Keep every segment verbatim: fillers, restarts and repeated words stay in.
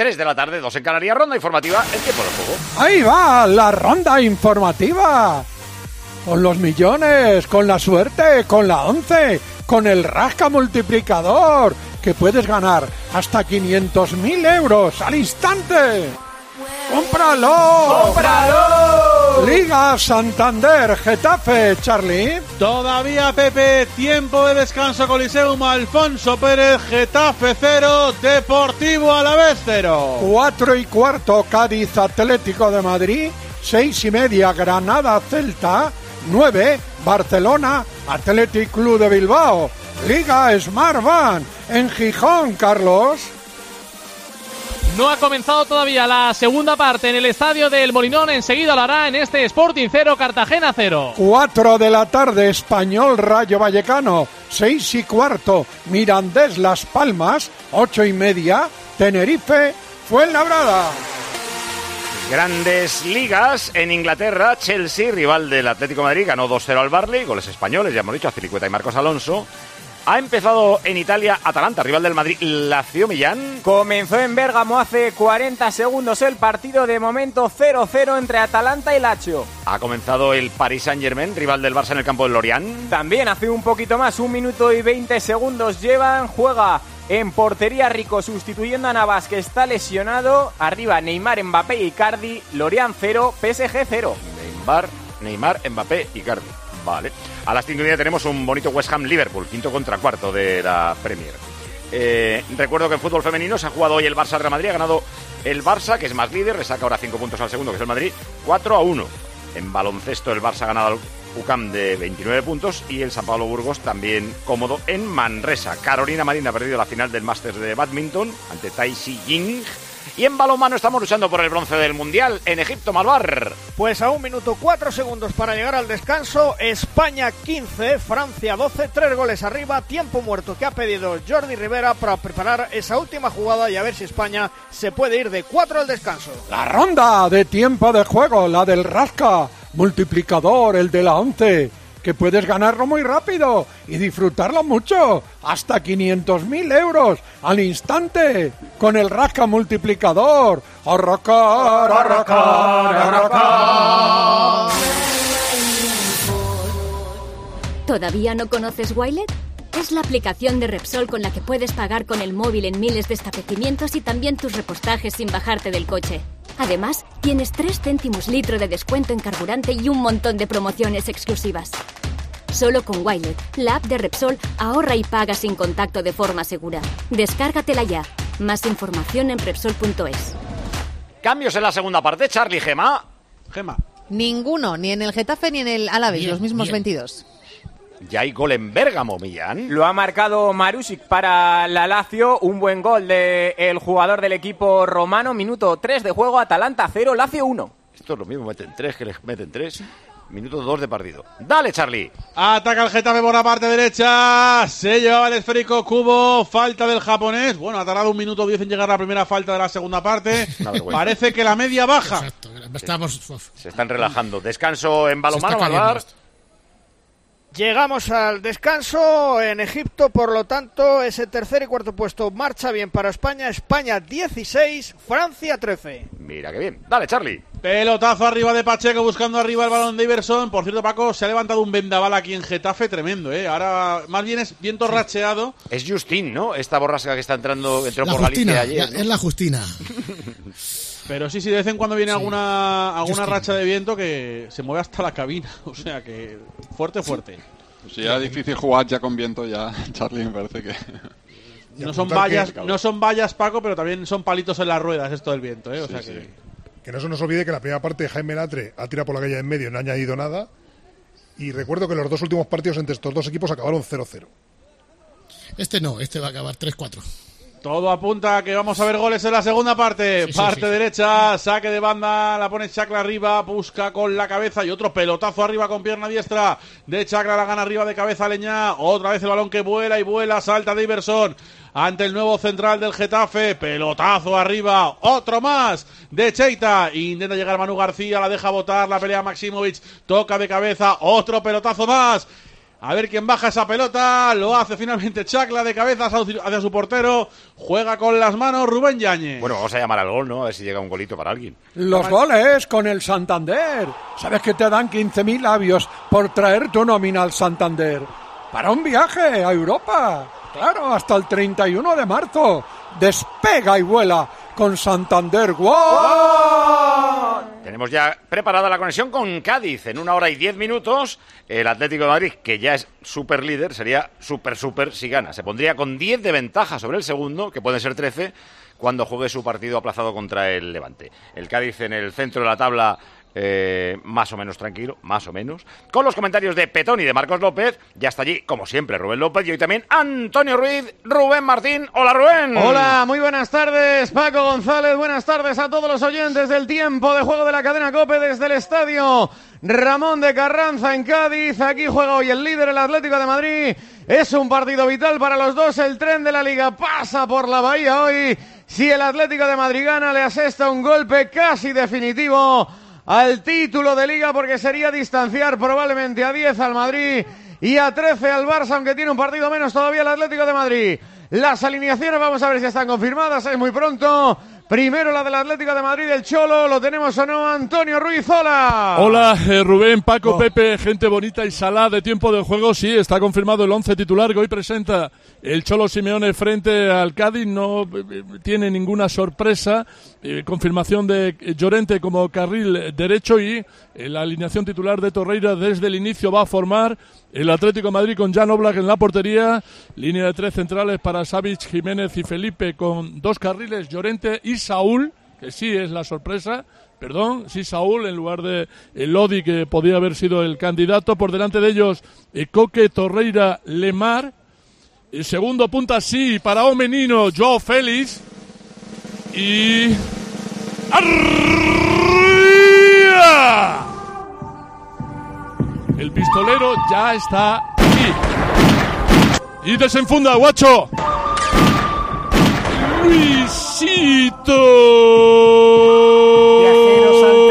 tres de la tarde, dos en Canarias, ronda informativa, el tiempo del juego. Ahí va, la ronda informativa. Con los millones, con la suerte, con la once, con el rasca multiplicador, que puedes ganar hasta quinientos mil euros al instante. ¡Cómpralo! ¡Cómpralo! Liga Santander, Getafe, Charlie. Todavía, Pepe, tiempo de descanso. Coliseum, Alfonso Pérez, Getafe cero, Deportivo Alavés cero. Cuatro y cuarto, Cádiz, Atlético de Madrid. Seis y media, Granada, Celta. Nueve, Barcelona, Athletic Club de Bilbao. Liga Smartbank en Gijón, Carlos. No ha comenzado todavía la segunda parte en el estadio del Molinón. Enseguida lo hará en este Sporting cero, Cartagena cero. Cuatro de la tarde, Español Rayo Vallecano. Seis y cuarto, Mirandés Las Palmas. Ocho y media, Tenerife Fuenlabrada. Grandes ligas en Inglaterra. Chelsea, rival del Atlético de Madrid, ganó dos cero al Burnley. Goles españoles, ya hemos dicho, Azpilicueta y Marcos Alonso. Ha empezado en Italia Atalanta, rival del Madrid, Lazio Millán. Comenzó en Bérgamo hace cuarenta segundos el partido, de momento cero cero entre Atalanta y Lazio. Ha comenzado el Paris Saint-Germain, rival del Barça en el campo del Lorient. También hace un poquito más, un minuto y veinte segundos llevan, juega en portería Rico sustituyendo a Navas, que está lesionado. Arriba Neymar, Mbappé y Icardi. Lorient cero, P S G cero. Neymar, Neymar, Mbappé y Icardi. Vale. A las cinco y media tenemos un bonito West Ham-Liverpool, quinto contra cuarto de la Premier. Eh, recuerdo que en fútbol femenino se ha jugado hoy el Barça-Real Madrid. Ha ganado el Barça, que es más líder, le saca ahora cinco puntos al segundo, que es el Madrid, cuatro a uno. En baloncesto el Barça ha ganado al U C A M de veintinueve puntos y el San Pablo Burgos también cómodo en Manresa. Carolina Marín ha perdido la final del Masters de Badminton ante Tai Shi Ying. Y en balonmano estamos luchando por el bronce del Mundial en Egipto, Malvar. Pues a un minuto cuatro segundos para llegar al descanso. España quince, Francia doce, tres goles arriba. Tiempo muerto que ha pedido Jordi Rivera para preparar esa última jugada y a ver si España se puede ir de cuatro al descanso. La ronda de tiempo de juego, la del rasca multiplicador, el de la once, que puedes ganarlo muy rápido y disfrutarlo mucho, hasta quinientos mil euros al instante, con el rasca multiplicador. ¡Arracar, arracar, arracar! ¿Todavía no conoces Wilet? Es la aplicación de Repsol con la que puedes pagar con el móvil en miles de establecimientos y también tus repostajes sin bajarte del coche. Además, tienes tres céntimos litro de descuento en carburante y un montón de promociones exclusivas. Solo con Wilet, la app de Repsol, ahorra y paga sin contacto de forma segura. Descárgatela ya. Más información en Repsol punto es. Cambios en la segunda parte, Charlie. Gema. Gema. Ninguno, ni en el Getafe ni en el Alavés, Bien, los mismos bien. veintidós. Ya hay gol en Bérgamo, Millán. Lo ha marcado Marusic para la Lazio, un buen gol del jugador del equipo romano. Minuto tres de juego, Atalanta cero, Lazio uno. Esto es lo mismo, meten tres, que les meten tres. Minuto dos de partido. Dale, Charlie. Ataca el Getafe por la parte derecha. Se llevaba el esférico Kubo. Falta del japonés. Bueno, ha tardado un minuto diez en llegar la primera falta de la segunda parte. Parece que la media baja. Exacto. Estamos... Se están relajando. Descanso en balonmano, Se está Malvar. cayendo. Llegamos al descanso en Egipto, por lo tanto ese tercer y cuarto puesto marcha bien para España. España dieciséis, Francia trece. Mira qué bien. Dale, Charlie. Pelotazo arriba de Pacheco, buscando arriba el balón de Iverson. Por cierto, Paco, se ha levantado un vendaval aquí en Getafe tremendo, ¿eh? Ahora más bien es viento sí. racheado. Es Justin, ¿no? Esta borrasca que está entrando, entró la por Justina, Galicia ayer, la, ¿no? Es la Justina. Pero sí, sí, de vez en cuando viene sí. alguna alguna Justin. racha de viento que se mueve hasta la cabina. O sea que fuerte, fuerte. Pues ya es difícil jugar ya con viento, ya, Charlie, me parece que... No son vallas, no son vallas, Paco, pero también son palitos en las ruedas esto del viento, ¿eh? O sí, sea sí. que... Que no se nos olvide que la primera parte Jaime Latre ha tirado por la calle en medio, no ha añadido nada. Y recuerdo que los dos últimos partidos entre estos dos equipos acabaron cero cero. Este no, este va a acabar tres cuatro. Todo apunta a que vamos a ver goles en la segunda parte. Sí, parte sí, sí. derecha, saque de banda, la pone Chacla arriba, busca con la cabeza y otro pelotazo arriba con pierna diestra de Chacla, la gana arriba de cabeza Leñá. Otra vez el balón que vuela y vuela, salta de Iverson ante el nuevo central del Getafe. Pelotazo arriba, otro más de Cheita. Intenta llegar Manu García, la deja botar, la pelea Maximovic, toca de cabeza, otro pelotazo más. A ver quién baja esa pelota. Lo hace finalmente Chacla de cabeza hacia su portero. Juega con las manos Rubén Yáñez. Bueno, vamos a llamar al gol, ¿no? A ver si llega un golito para alguien. Los goles con el Santander. ¿Sabes que te dan quince mil labios por traer tu nómina al Santander? Para un viaje a Europa. Claro, hasta el treinta y uno de marzo. Despega y vuela con Santander. ¡Wow! Tenemos ya preparada la conexión con Cádiz. En una hora y diez minutos, el Atlético de Madrid, que ya es super líder, sería super super si gana. Se pondría con diez de ventaja sobre el segundo, que pueden ser trece, cuando juegue su partido aplazado contra el Levante. El Cádiz en el centro de la tabla, eh, más o menos tranquilo, más o menos. Con los comentarios de Petón y de Marcos López. Ya está allí, como siempre, Rubén López y hoy también Antonio Ruiz, Rubén Martín. Hola, Rubén. Hola, muy buenas tardes, Paco González. Buenas tardes a todos los oyentes del tiempo de juego de la cadena COPE desde el estadio Ramón de Carranza en Cádiz. Aquí juega hoy el líder, el Atlético de Madrid. Es un partido vital para los dos. El tren de la Liga pasa por la Bahía hoy. Si el Atlético de Madrid gana, le asesta un golpe casi definitivo al título de Liga, porque sería distanciar probablemente a diez al Madrid y a trece al Barça, aunque tiene un partido menos todavía el Atlético de Madrid. Las alineaciones vamos a ver si están confirmadas, es muy pronto. Primero la del Atlético de Madrid, el Cholo, ¿lo tenemos o no? Antonio Ruiz, hola. Hola, eh, Rubén, Paco, oh. Pepe, gente bonita y salada de tiempo de juego. Sí, está confirmado el once titular que hoy presenta el Cholo Simeone frente al Cádiz. No eh, tiene ninguna sorpresa. Eh, confirmación de Llorente como carril derecho y eh, la alineación titular de Torreira desde el inicio va a formar el Atlético de Madrid con Jan Oblak en la portería. Línea de tres centrales para Savic, Jiménez y Felipe con dos carriles, Llorente y Saúl, que sí es la sorpresa, perdón, sí Saúl en lugar de el Lodi, que podía haber sido el candidato. Por delante de ellos, eh, Coque, Torreira, Lemar. El segundo punta sí para o menino, Joao Félix. Y... ¡Arriba! El pistolero ya está aquí. Y desenfunda, guacho. Luisito. Viajeros al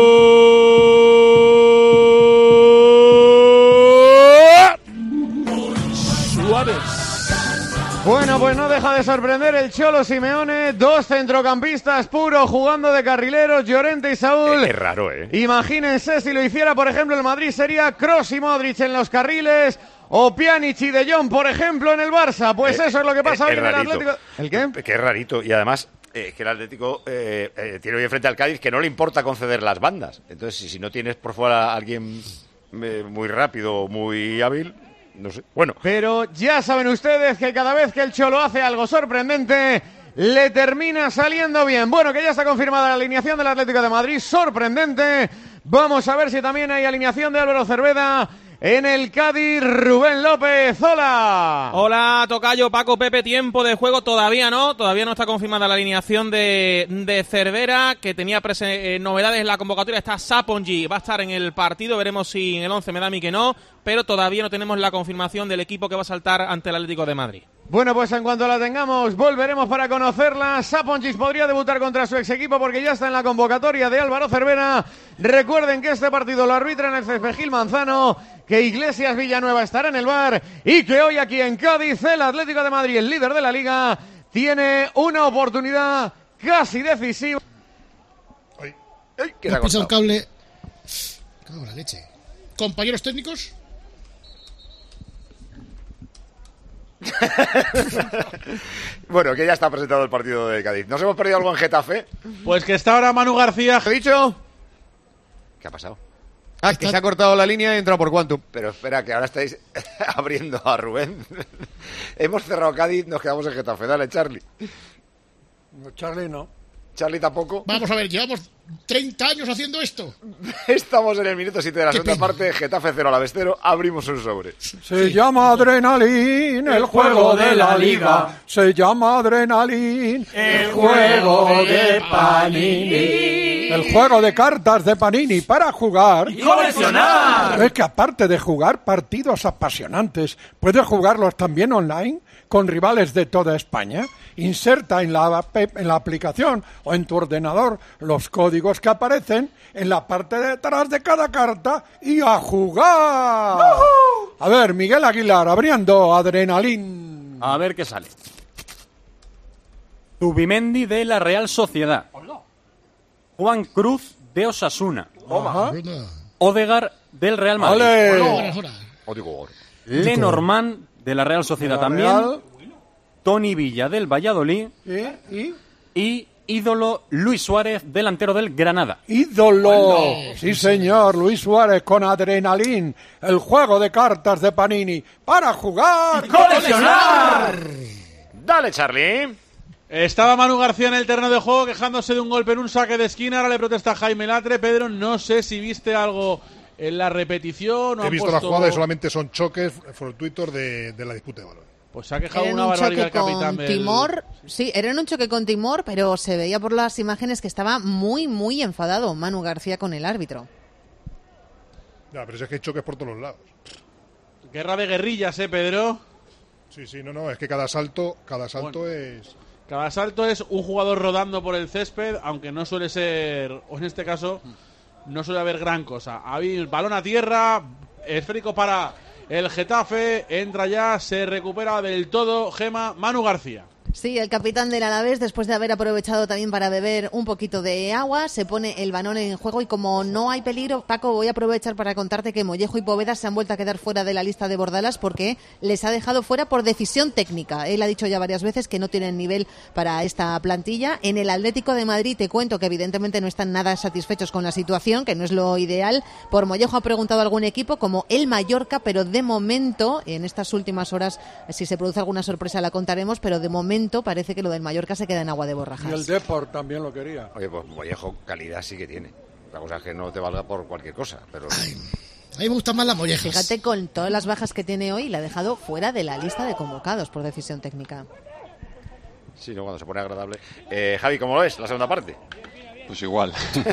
tren. Suárez. Bueno, pues no deja de sorprender el Cholo Simeone. Dos centrocampistas puros jugando de carrileros, Llorente y Saúl. Es raro, ¿eh? Imagínense si lo hiciera, por ejemplo, el Madrid sería Kroos y Modric en los carriles, o Pjanic y De Jong, por ejemplo, en el Barça. Pues eh, eso es lo que pasa hoy en el Atlético. ¿El qué? Que es rarito. Y además, eh, que el Atlético eh, eh, tiene hoy enfrente al Cádiz que no le importa conceder las bandas. Entonces, si, si no tienes por fuera a alguien eh, muy rápido, muy hábil... No sé. Bueno. Pero ya saben ustedes que cada vez que el Cholo hace algo sorprendente, le termina saliendo bien. Bueno, que ya está confirmada la alineación del Atlético de Madrid, sorprendente. Vamos a ver si también hay alineación de Álvaro Cerveda en el Cádiz. Rubén López, hola. Hola, tocayo, Paco, Pepe, tiempo de juego. Todavía no, todavía no está confirmada la alineación de, de Cervera, que tenía prese, eh, novedades en la convocatoria. Está Sapongi, va a estar en el partido, veremos si en el once me da a mí que no, pero todavía no tenemos la confirmación del equipo que va a saltar ante el Atlético de Madrid. Bueno, pues en cuanto la tengamos, volveremos para conocerla. Sapongi podría debutar contra su ex equipo porque ya está en la convocatoria de Álvaro Cervera. Recuerden que este partido lo arbitra en el césped Gil Manzano, que Iglesias Villanueva estará en el bar y que hoy aquí en Cádiz el Atlético de Madrid, el líder de la Liga, tiene una oportunidad casi decisiva. Ay, ay, ¿Qué ha pisado el cable? Cago en la leche. Compañeros técnicos. Bueno, que ya está presentado el partido de Cádiz. ¿Nos hemos perdido algo en Getafe? Pues que está ahora Manu García. ¿Qué he dicho? ¿Qué ha pasado? Ah, que se ha cortado la línea y entra por Quantum. Pero espera, que ahora estáis abriendo a Rubén. Hemos cerrado Cádiz, nos quedamos en Getafe. Dale, Charlie. No, Charlie no. Charlie tampoco. Vamos a ver, llevamos treinta años haciendo esto. Estamos en el minuto siete de la Qué segunda pena. parte. Getafe cero, Alavés cero. Abrimos un sobre. Se sí. llama Adrenalin, el juego de la Liga. Se llama Adrenalin, el juego de Panini. El juego de cartas de Panini para jugar y coleccionar. Es que aparte de jugar partidos apasionantes, puedes jugarlos también online con rivales de toda España. Inserta en la, en la aplicación o en tu ordenador los códigos que aparecen en la parte de atrás de cada carta y a jugar. ¡Uh-huh! A ver, Miguel Aguilar, abriendo adrenalín. A ver qué sale. Zubimendi de la Real Sociedad. Juan Cruz de Osasuna. Ajá. Odegaard del Real Madrid. ¡Ole! Lenormand de la Real Sociedad la también. Real. Tony Villa del Valladolid. ¿Y? ¿Y? Y ídolo Luis Suárez, delantero del Granada. ¡Ídolo! Sí, señor, Luis Suárez con adrenalín. El juego de cartas de Panini para jugar. ¡Coleccionar! Dale, Charlie. Estaba Manu García en el terreno de juego quejándose de un golpe en un saque de esquina. Ahora le protesta Jaime Latre. Pedro, no sé si viste algo en la repetición o He visto puesto... la jugada y solamente son choques fortuitos de, de la disputa de balón. Pues se ha quejado Era una un barbaridad el choque capitán con del... Timor, sí, era en un choque con Timor, pero se veía por las imágenes que estaba muy, muy enfadado Manu García con el árbitro. Ya, pero es que hay choques por todos los lados. Guerra de guerrillas, ¿eh, Pedro? Sí, sí, no, no, es que cada salto, cada salto Bueno. es... Cada salto es un jugador rodando por el césped, aunque no suele ser, o en este caso, no suele haber gran cosa. Hay balón a tierra, esférico para el Getafe, entra ya, se recupera del todo Gema, Manu García. Sí, el capitán del Alavés, después de haber aprovechado también para beber un poquito de agua, se pone el balón en juego y como no hay peligro, Paco, voy a aprovechar para contarte que Mollejo y Poveda se han vuelto a quedar fuera de la lista de Bordalas porque les ha dejado fuera por decisión técnica. Él ha dicho ya varias veces que no tienen nivel para esta plantilla. En el Atlético de Madrid te cuento que evidentemente no están nada satisfechos con la situación, que no es lo ideal. Por Mollejo ha preguntado a algún equipo como el Mallorca, pero de momento, en estas últimas horas, si se produce alguna sorpresa la contaremos, pero de momento parece que lo del Mallorca se queda en agua de borrajas. Y el Deport también lo quería. Oye, pues Mollejo, calidad sí que tiene. La cosa es que no te valga por cualquier cosa, pero... Ay, a mí me gustan más las mollejas. Fíjate, con todas las bajas que tiene hoy, la ha dejado fuera de la lista de convocados por decisión técnica. Sí, no, cuando se pone agradable. Eh, Javi, ¿cómo lo ves la segunda parte? Pues igual.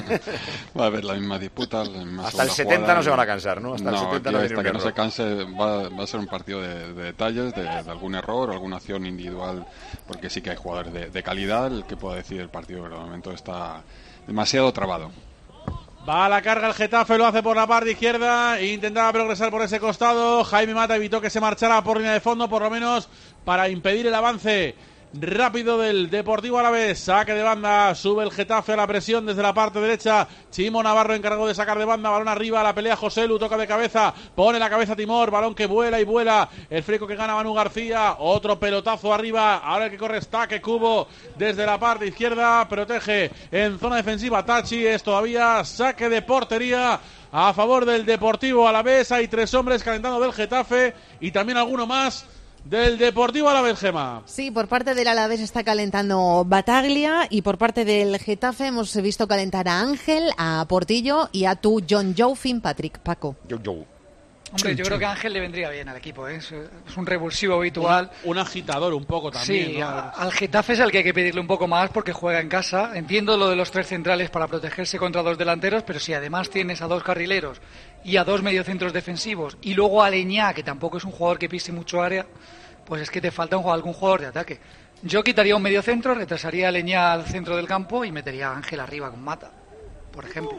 Va a haber la misma disputa. La misma Hasta el setenta jugada. no se van a cansar, ¿no? Hasta no, el setenta tío, no hasta viene un que no error. se canse va, va a ser un partido de, de detalles, de, de algún error o alguna acción individual, porque sí que hay jugadores de, de calidad. El que pueda decir el partido, pero de momento está demasiado trabado. Va a la carga el Getafe, lo hace por la parte izquierda, intentaba progresar por ese costado. Jaime Mata evitó que se marchara por línea de fondo, por lo menos para impedir el avance rápido del Deportivo Alavés. Saque de banda, sube el Getafe a la presión desde la parte derecha. Chimo Navarro encargó de sacar de banda, balón arriba, la pelea José Lu, toca de cabeza, pone la cabeza Timor, balón que vuela y vuela, el frico que gana Manu García, otro pelotazo arriba, ahora el que corre está que Cubo desde la parte izquierda, protege en zona defensiva Tachi, es todavía saque de portería a favor del Deportivo Alavés. Hay tres hombres calentando del Getafe y también alguno más del Deportivo Alavés, Gema. Sí, por parte del Alavés está calentando Bataglia y por parte del Getafe hemos visto calentar a Ángel, a Portillo y a tu John Joe Fitzpatrick, Paco. Yo, yo. Hombre, yo creo que a Ángel le vendría bien al equipo, ¿eh? Es, es un revulsivo habitual. Un, un agitador un poco también, Sí, ¿no? a, al Getafe es al que hay que pedirle un poco más porque juega en casa. Entiendo lo de los tres centrales para protegerse contra dos delanteros, pero si además tienes a dos carrileros y a dos mediocentros defensivos y luego a Leñá, que tampoco es un jugador que pise mucho área, pues es que te falta un, algún jugador de ataque. Yo quitaría un mediocentro, retrasaría a Leñá al centro del campo y metería a Ángel arriba con Mata, por ejemplo.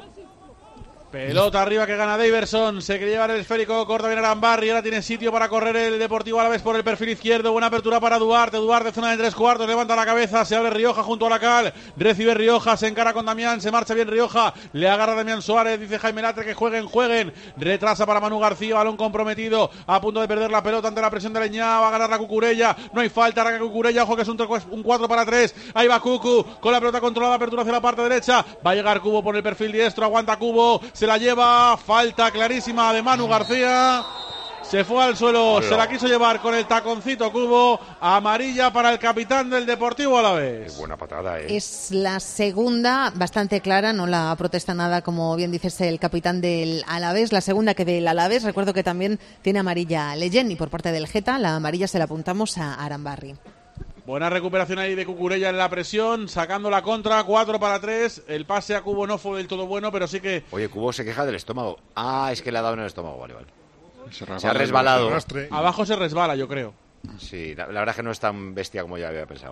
Pelota arriba que gana Daverson, se quiere llevar el esférico, corta bien Arambarri, ahora tiene sitio para correr el Deportivo Alavés por el perfil izquierdo, buena apertura para Duarte, Duarte zona de tres cuartos, levanta la cabeza, se abre Rioja junto a la cal, recibe Rioja, se encara con Damián, se marcha bien Rioja, le agarra Damián Suárez, dice Jaime Latre que jueguen, jueguen, retrasa para Manu García, balón comprometido, a punto de perder la pelota ante la presión de Leñá, va a ganar la Cucurella, no hay falta, arranca Cucurella, ojo que es un, un cuatro para tres, ahí va Cucu, con la pelota controlada, apertura hacia la parte derecha, va a llegar Cubo por el perfil diestro, aguanta Cubo, se la lleva, falta clarísima de Manu García, se fue al suelo, Hola. se la quiso llevar con el taconcito Cubo, amarilla para el capitán del Deportivo Alavés. Qué buena patada, eh. Es la segunda, bastante clara, no la protesta nada, como bien dices, el capitán del Alavés. La segunda que del Alavés, recuerdo que también tiene amarilla Leyen y por parte del Geta, la amarilla se la apuntamos a Arambarri. Buena recuperación ahí de Cucurella en la presión, sacando la contra, cuatro para tres. El pase a Cubo no fue del todo bueno, pero sí que... Oye, Cubo se queja del estómago. Ah, es que le ha dado en el estómago, vale, vale. Se, Se ha resbalado. Abajo se resbala, yo creo. Sí, la, la verdad es que no es tan bestia como yo había pensado.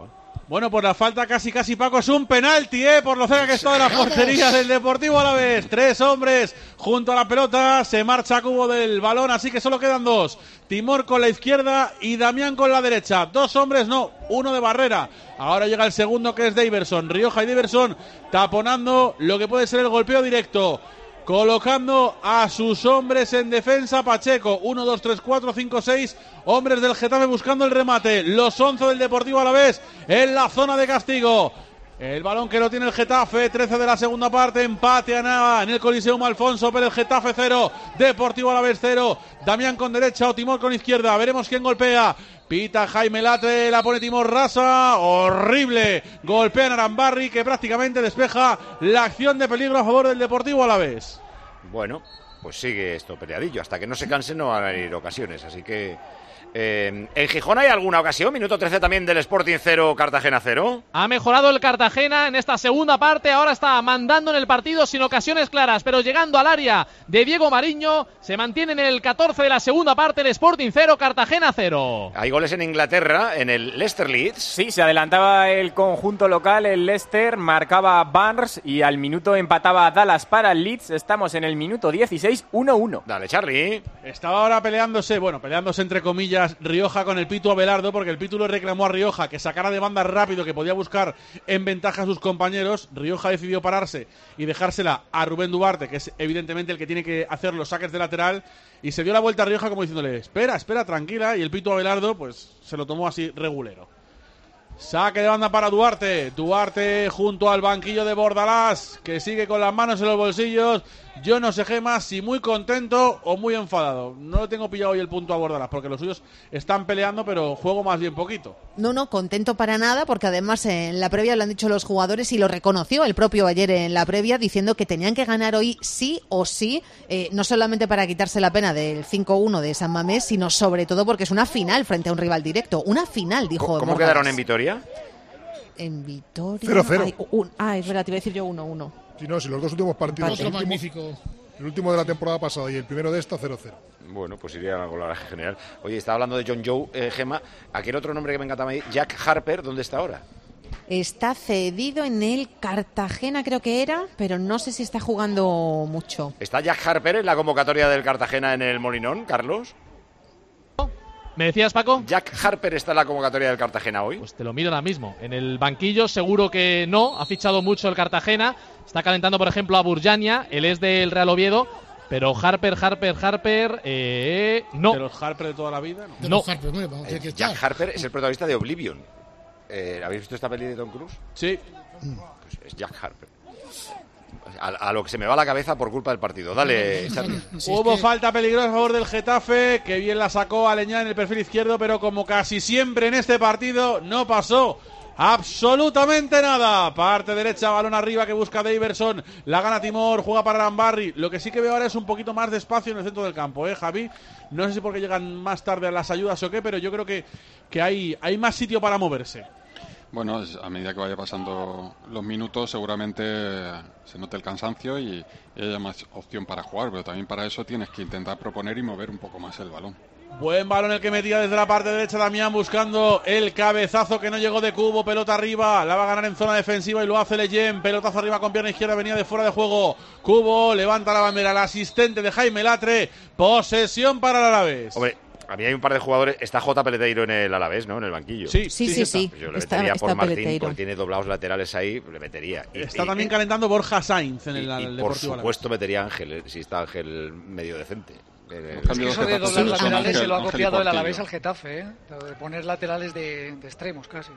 Bueno, pues la falta casi casi, Paco, es un penalti, ¿eh? Por lo cerca que está de la portería del Deportivo Alavés. Tres hombres junto a la pelota, se marcha Cubo del balón, así que solo quedan dos. Timor con la izquierda y Damián con la derecha. Dos hombres, no, uno de barrera. Ahora llega el segundo, que es Daverson. Rioja y Daverson taponando lo que puede ser el golpeo directo. Colocando a sus hombres en defensa. Pacheco, uno, dos, tres, cuatro, cinco, seis hombres del Getafe buscando el remate. Los once del Deportivo Alavés en la zona de castigo. El balón que lo tiene el Getafe, trece de la segunda parte, empate a nada en el Coliseum Alfonso Pérez. Getafe cero, Deportivo Alavés cero. Damián con derecha o Timor con izquierda, veremos quién golpea. Pita Jaime Latre, la pone Timor rasa, horrible. Golpea Arambarri, que prácticamente despeja la acción de peligro a favor del Deportivo Alavés. Bueno, pues sigue esto peleadillo, hasta que no se cansen no van a venir ocasiones, así que... Eh, ¿En Gijón hay alguna ocasión? Minuto trece también del Sporting cero, Cartagena cero. Ha mejorado el Cartagena en esta segunda parte, ahora está mandando en el partido sin ocasiones claras, pero llegando al área de Diego Mariño, se mantiene en el catorce de la segunda parte, el Sporting cero, Cartagena cero. Hay goles en Inglaterra, en el Leicester Leeds. Sí, se adelantaba el conjunto local, el Leicester, marcaba Barnes y al minuto empataba Dallas para el Leeds. Estamos en el minuto dieciséis, uno uno. Dale, Charlie. Estaba ahora peleándose, bueno, peleándose entre comillas, Rioja con el Pitu Abelardo, porque el Pitu le reclamó a Rioja que sacara de banda rápido, que podía buscar en ventaja a sus compañeros. Rioja decidió pararse y dejársela a Rubén Duarte, que es evidentemente el que tiene que hacer los saques de lateral, y se dio la vuelta a Rioja como diciéndole, espera, espera, tranquila, y el Pitu Abelardo pues se lo tomó así regulero. Saque de banda para Duarte. Duarte junto al banquillo de Bordalás, que sigue con las manos en los bolsillos. Yo no sé, Gemma, si muy contento o muy enfadado. No le tengo pillado hoy el punto a Bordalás, porque los suyos están peleando, pero juego más bien poquito. No, no, contento para nada, porque además en la previa lo han dicho los jugadores y lo reconoció el propio ayer en la previa, diciendo que tenían que ganar hoy sí o sí, eh, no solamente para quitarse la pena del cinco uno de San Mamés, sino sobre todo porque es una final frente a un rival directo. Una final, dijo ¿Cómo, ¿cómo Bordalás. quedaron en Vitoria? En Vitoria... cero cero. Ay, un, ah, es verdad, te iba a decir yo uno uno. Si no, si los dos últimos partidos, Otro el último, magnífico. el último de la temporada pasada y el primero de esta, cero cero. Bueno, pues iría a la general. Oye, estaba hablando de John Joe, eh, Gemma. Aquel otro nombre que me encanta a mí, Jack Harper, ¿dónde está ahora? Está cedido en el Cartagena, creo que era, pero no sé si está jugando mucho. ¿Está Jack Harper en la convocatoria del Cartagena en el Molinón, Carlos? ¿Me decías, Paco? ¿Jack Harper está en la convocatoria del Cartagena hoy? Pues te lo miro ahora mismo. En el banquillo seguro que no, ha fichado mucho el Cartagena. Está calentando, por ejemplo, a Burjania, él es del Real Oviedo. Pero Harper, Harper, Harper, eh, no. ¿De los Harper de toda la vida? No. De No. los Harper, bueno, vamos, tiene que Eh, Jack estar. Harper es el protagonista de Oblivion. Eh, ¿Habéis visto esta peli de Tom Cruise? Sí. Pues es Jack Harper. A, a lo que se me va la cabeza por culpa del partido. Dale, Charlie. Si Hubo es que- falta peligrosa a favor del Getafe, que bien la sacó Aleñá en el perfil izquierdo, pero como casi siempre en este partido no pasó absolutamente nada. Parte derecha, balón arriba que busca Daverson, la gana Timor, juega para Arambarri. Lo que sí que veo ahora es un poquito más de espacio en el centro del campo, ¿eh, Javi? No sé si porque llegan más tarde a las ayudas o qué, pero yo creo que, que hay, hay más sitio para moverse. Bueno, es- a medida que vaya pasando los minutos seguramente se note el cansancio y, y haya más opción para jugar, pero también para eso tienes que intentar proponer y mover un poco más el balón. Buen balón el que metía desde la parte derecha Damián buscando el cabezazo que no llegó de Cubo, pelota arriba, la va a ganar en zona defensiva y lo hace Leyen, pelotazo arriba con pierna izquierda, venía de fuera de juego, Cubo levanta la bandera, el asistente de Jaime Latre, posesión para el Alavés. Hombre, a mí hay un par de jugadores. Está J. Peleteiro en el Alavés, ¿no? En el banquillo. Sí, Sí, sí, sí. Pues yo le Está, metería está por Martín, Peleteiro. porque tiene doblados laterales ahí, le metería. Y, Está y- también calentando Borja Sainz en y- el, y el por Deportivo Alavés. supuesto metería a Ángel, eh, si está Ángel medio decente. Eh, Los cambios Eso de que doblar hace son laterales Ángel- se lo ha Ángel y copiado el Portillo. Alavés al Getafe, ¿eh? Lo de poner laterales de, de extremos casi.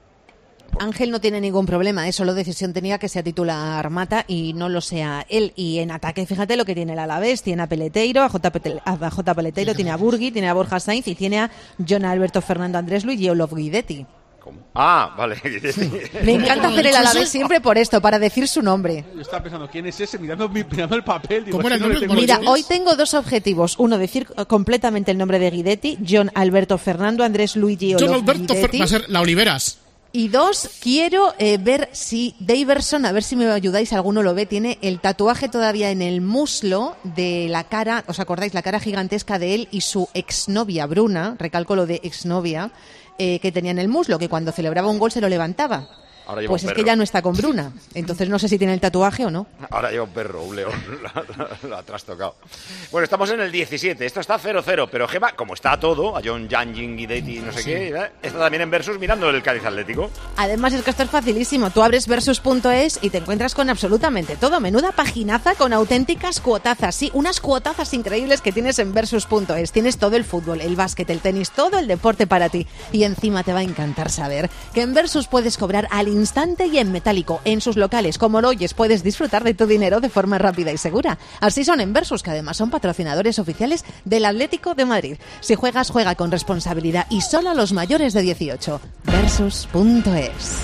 Ángel no tiene ningún problema, es solo decisión tenía que sea titular Mata y no lo sea él. Y en ataque, fíjate lo que tiene el Alavés, tiene a Peleteiro, a J. Pete- a J. Peleteiro, tiene a Burgui, tiene a Borja Sainz y tiene a John Alberto Fernando Andrés Luis y Olof Guidetti. ¿Cómo? Ah, vale. Me encanta hacer el Alavés siempre por esto, para decir su nombre. Yo estaba pensando, ¿quién es ese? Mirando, mi- mirando el papel. Digo, ¿Cómo era es que el no le nombre? tengo Mira, yo. hoy tengo dos objetivos. Uno, decir completamente el nombre de Guidetti, John Alberto Fernando Andrés Luigi John Olof Alberto Fer- Guidetti. va a ser la Oliveras. Y dos, quiero eh, ver si Daverson, a ver si me ayudáis, alguno lo ve, tiene el tatuaje todavía en el muslo de la cara, ¿os acordáis? La cara gigantesca de él y su exnovia Bruna, recalco lo de exnovia, eh, que tenía en el muslo, que cuando celebraba un gol se lo levantaba. Ahora lleva Pues un es perro. que ya no está con Bruna, entonces no sé si tiene el tatuaje o no. Ahora lleva un perro, un león, lo ha trastocado. Bueno, estamos en el diecisiete, esto está cero cero, pero Gema, como está todo, a John Yang, Guidetti, no sé Sí. qué, ¿eh? Está también en Versus mirando el Cádiz Atlético. Además es que esto es facilísimo, tú abres versus punto es y te encuentras con absolutamente todo, menuda paginaza con auténticas cuotazas, sí, unas cuotazas increíbles que tienes en versus punto es, tienes todo el fútbol, el básquet, el tenis, todo el deporte para ti y encima te va a encantar saber que en Versus puedes cobrar al instante y en metálico, en sus locales, como lo oyes, puedes disfrutar de tu dinero de forma rápida y segura. Así son en Versus, que además son patrocinadores oficiales del Atlético de Madrid. Si juegas, juega con responsabilidad y solo a los mayores de dieciocho. Versus punto es.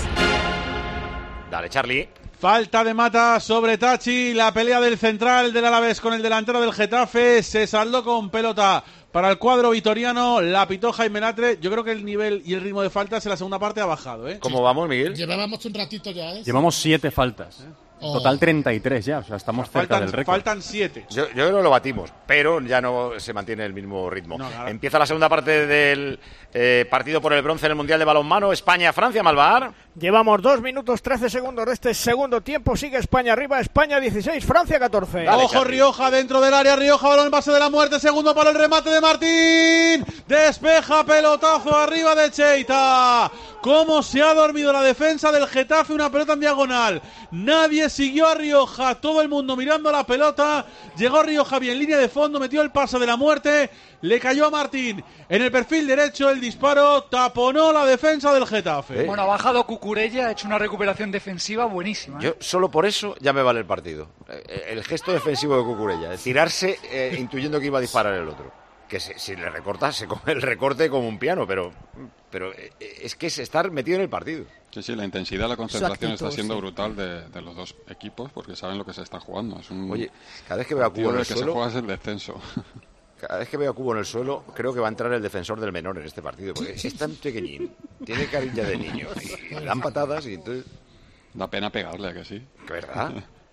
Dale, Charlie. Falta de Mata sobre Tachi, la pelea del central del Alavés con el delantero del Getafe se saldó con pelota para el cuadro vitoriano, la pitó Jaime Latre. Yo creo que el nivel y el ritmo de faltas en la segunda parte ha bajado, ¿eh? ¿Cómo vamos, Miguel? Llevábamos un ratito ya, ¿eh? Llevamos siete faltas. Oh. Total treinta y tres ya, o sea, estamos cerca Faltan, del récord. faltan siete. Yo, yo creo que lo batimos, pero ya no se mantiene el mismo ritmo. No, claro. Empieza la segunda parte del eh, partido por el bronce en el Mundial de Balonmano. España-Francia, Malvar. Llevamos dos minutos trece segundos de este segundo tiempo. Sigue España arriba, España dieciséis, Francia catorce. Dale, Ojo, Charlie. Rioja dentro del área, Rioja, balón en base de la muerte, segundo para el remate de Martín, despeja, pelotazo arriba de Cheita. Cómo se ha dormido la defensa del Getafe, una pelota en diagonal. Nadie siguió a Rioja, todo el mundo mirando la pelota. Llegó Rioja bien, línea de fondo, metió el pase de la muerte, le cayó a Martín en el perfil derecho, el disparo taponó la defensa del Getafe. Eh. Bueno, ha bajado Cucurella, ha hecho una recuperación defensiva buenísima. ¿eh? Yo solo por eso ya me vale el partido. Eh, El gesto defensivo de Cucurella, es tirarse eh, intuyendo que iba a disparar el otro. Que si, si le recortas, se come el recorte como un piano, pero, pero eh, es que es estar metido en el partido. Sí, sí, la intensidad, la concentración actitud, está siendo sí. brutal de, de los dos equipos porque saben lo que se está jugando. Es un Oye, cada vez que veo a partido Cubo en en el el que se suelo, juega es el descenso. cada vez que veo a Cubo en el suelo, creo que va a entrar el defensor del menor en este partido, porque es tan pequeñín, tiene carilla de niño, y le dan patadas y entonces... Da pena pegarle, ¿a que sí? ¿Verdad?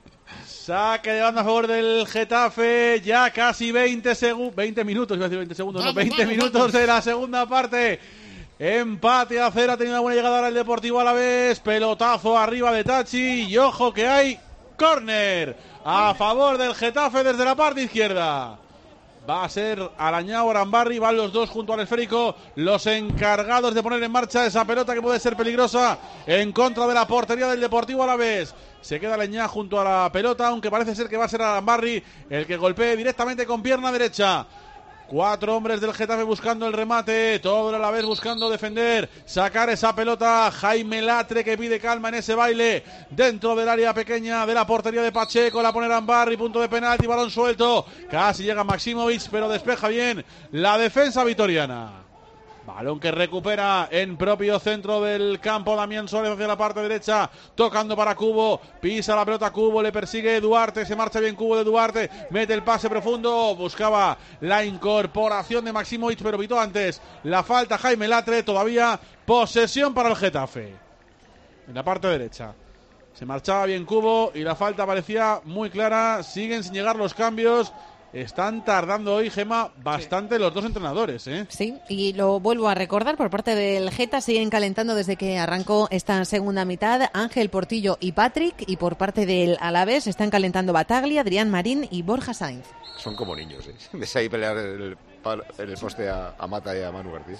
Saque de banda a favor del Getafe, ya casi veinte segundos, veinte minutos, iba a decir veinte segundos, Vamos, no, veinte vamos, minutos vamos. de la segunda parte. Empate a cero, ha tenido una buena llegada ahora el Deportivo Alavés, pelotazo arriba de Tachi y ojo que hay córner a favor del Getafe desde la parte izquierda. Va a ser Arañao, Arambarri, van los dos junto al esférico, los encargados de poner en marcha esa pelota que puede ser peligrosa en contra de la portería del Deportivo Alavés. Se queda Leñá junto a la pelota, aunque parece ser que va a ser Arambarri el que golpee directamente con pierna derecha. Cuatro hombres del Getafe buscando el remate, todo el Alavés buscando defender, sacar esa pelota. Jaime Latre que pide calma en ese baile dentro del área pequeña de la portería de Pacheco, la pone Arambarri, punto de penalti, balón suelto, casi llega Maximovic, pero despeja bien la defensa vitoriana. Balón que recupera en propio centro del campo Damián Suárez hacia la parte derecha, tocando para Cubo, pisa la pelota Cubo, le persigue Duarte, se marcha bien Cubo de Duarte, mete el pase profundo, buscaba la incorporación de Maximovic, pero pitó antes la falta Jaime Latre, todavía posesión para el Getafe. En la parte derecha se marchaba bien Cubo y la falta parecía muy clara, siguen sin llegar los cambios. Están tardando hoy, Gema, bastante los dos entrenadores, ¿eh? Sí, y lo vuelvo a recordar, por parte del Geta siguen calentando desde que arrancó esta segunda mitad Ángel Portillo y Patrick, y por parte del Alavés están calentando Bataglia, Adrián Marín y Borja Sainz. Son como niños, ¿eh? Ves ahí pelear en el, palo- en el poste a, a Mata y a Manu García.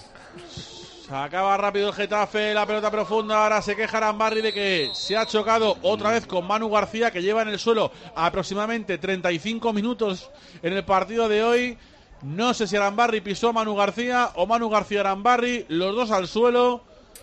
Acaba rápido el Getafe, la pelota profunda, ahora se queja Arambarri de que se ha chocado otra vez con Manu García, que lleva en el suelo aproximadamente treinta y cinco minutos en el partido de hoy. No sé si Arambarri pisó a Manu García o Manu García Arambarri, los dos al suelo.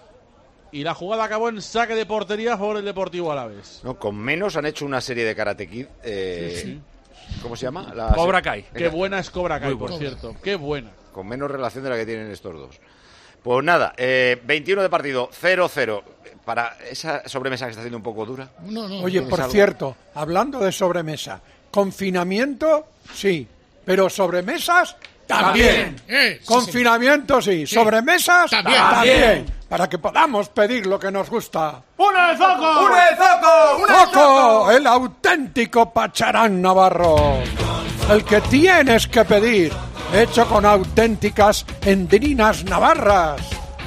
Y la jugada acabó en saque de portería a favor del Deportivo Alavés. No, con menos han hecho una serie de Karate Kid. Eh, Sí, sí. ¿Cómo se llama? La Cobra Kai. Qué buena es Cobra Kai, Muy por buena. cierto. Qué buena. Con menos relación de la que tienen estos dos. Pues nada, eh, veintiuno de partido, cero cero. Para esa sobremesa que está siendo un poco dura. No, no. Oye, ¿Es por algo? cierto, hablando de sobremesa, confinamiento, sí, pero sobremesas También. Eh, sí, Confinamiento, sí. Sí. Sobremesas, También. también. Para que podamos pedir lo que nos gusta. ¡Una de Zoco! ¡Una de Zoco! ¡Zoco! El auténtico pacharán navarro. El que tienes que pedir. Hecho con auténticas endrinas navarras.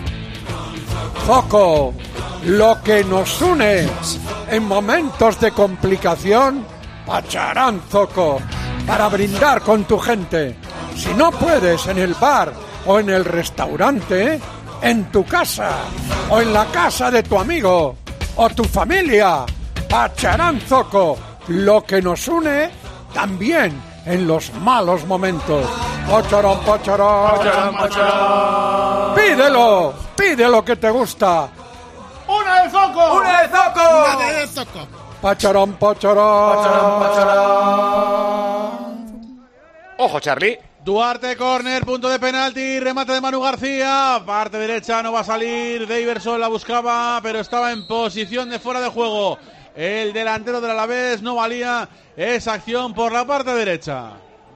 Zoco. Lo que nos une. En momentos de complicación, pacharán Zoco. Para brindar con tu gente. Si no puedes en el bar o en el restaurante, en tu casa o en la casa de tu amigo o tu familia, pacharán Zoco, lo que nos une también en los malos momentos. Pacharán, pacharán, Pacharán, pacharán. Pídelo, pide lo que te gusta. ¡Una de Zoco! ¡Una de Zoco! Una de Zoco. Pacharán, pacharán. Pacharán, pacharán. Ojo, Charlie. Duarte, córner, punto de penalti, remate de Manu García, parte derecha, no va a salir, Daverson la buscaba, pero estaba en posición de fuera de juego. El delantero del Alavés no valía esa acción por la parte derecha.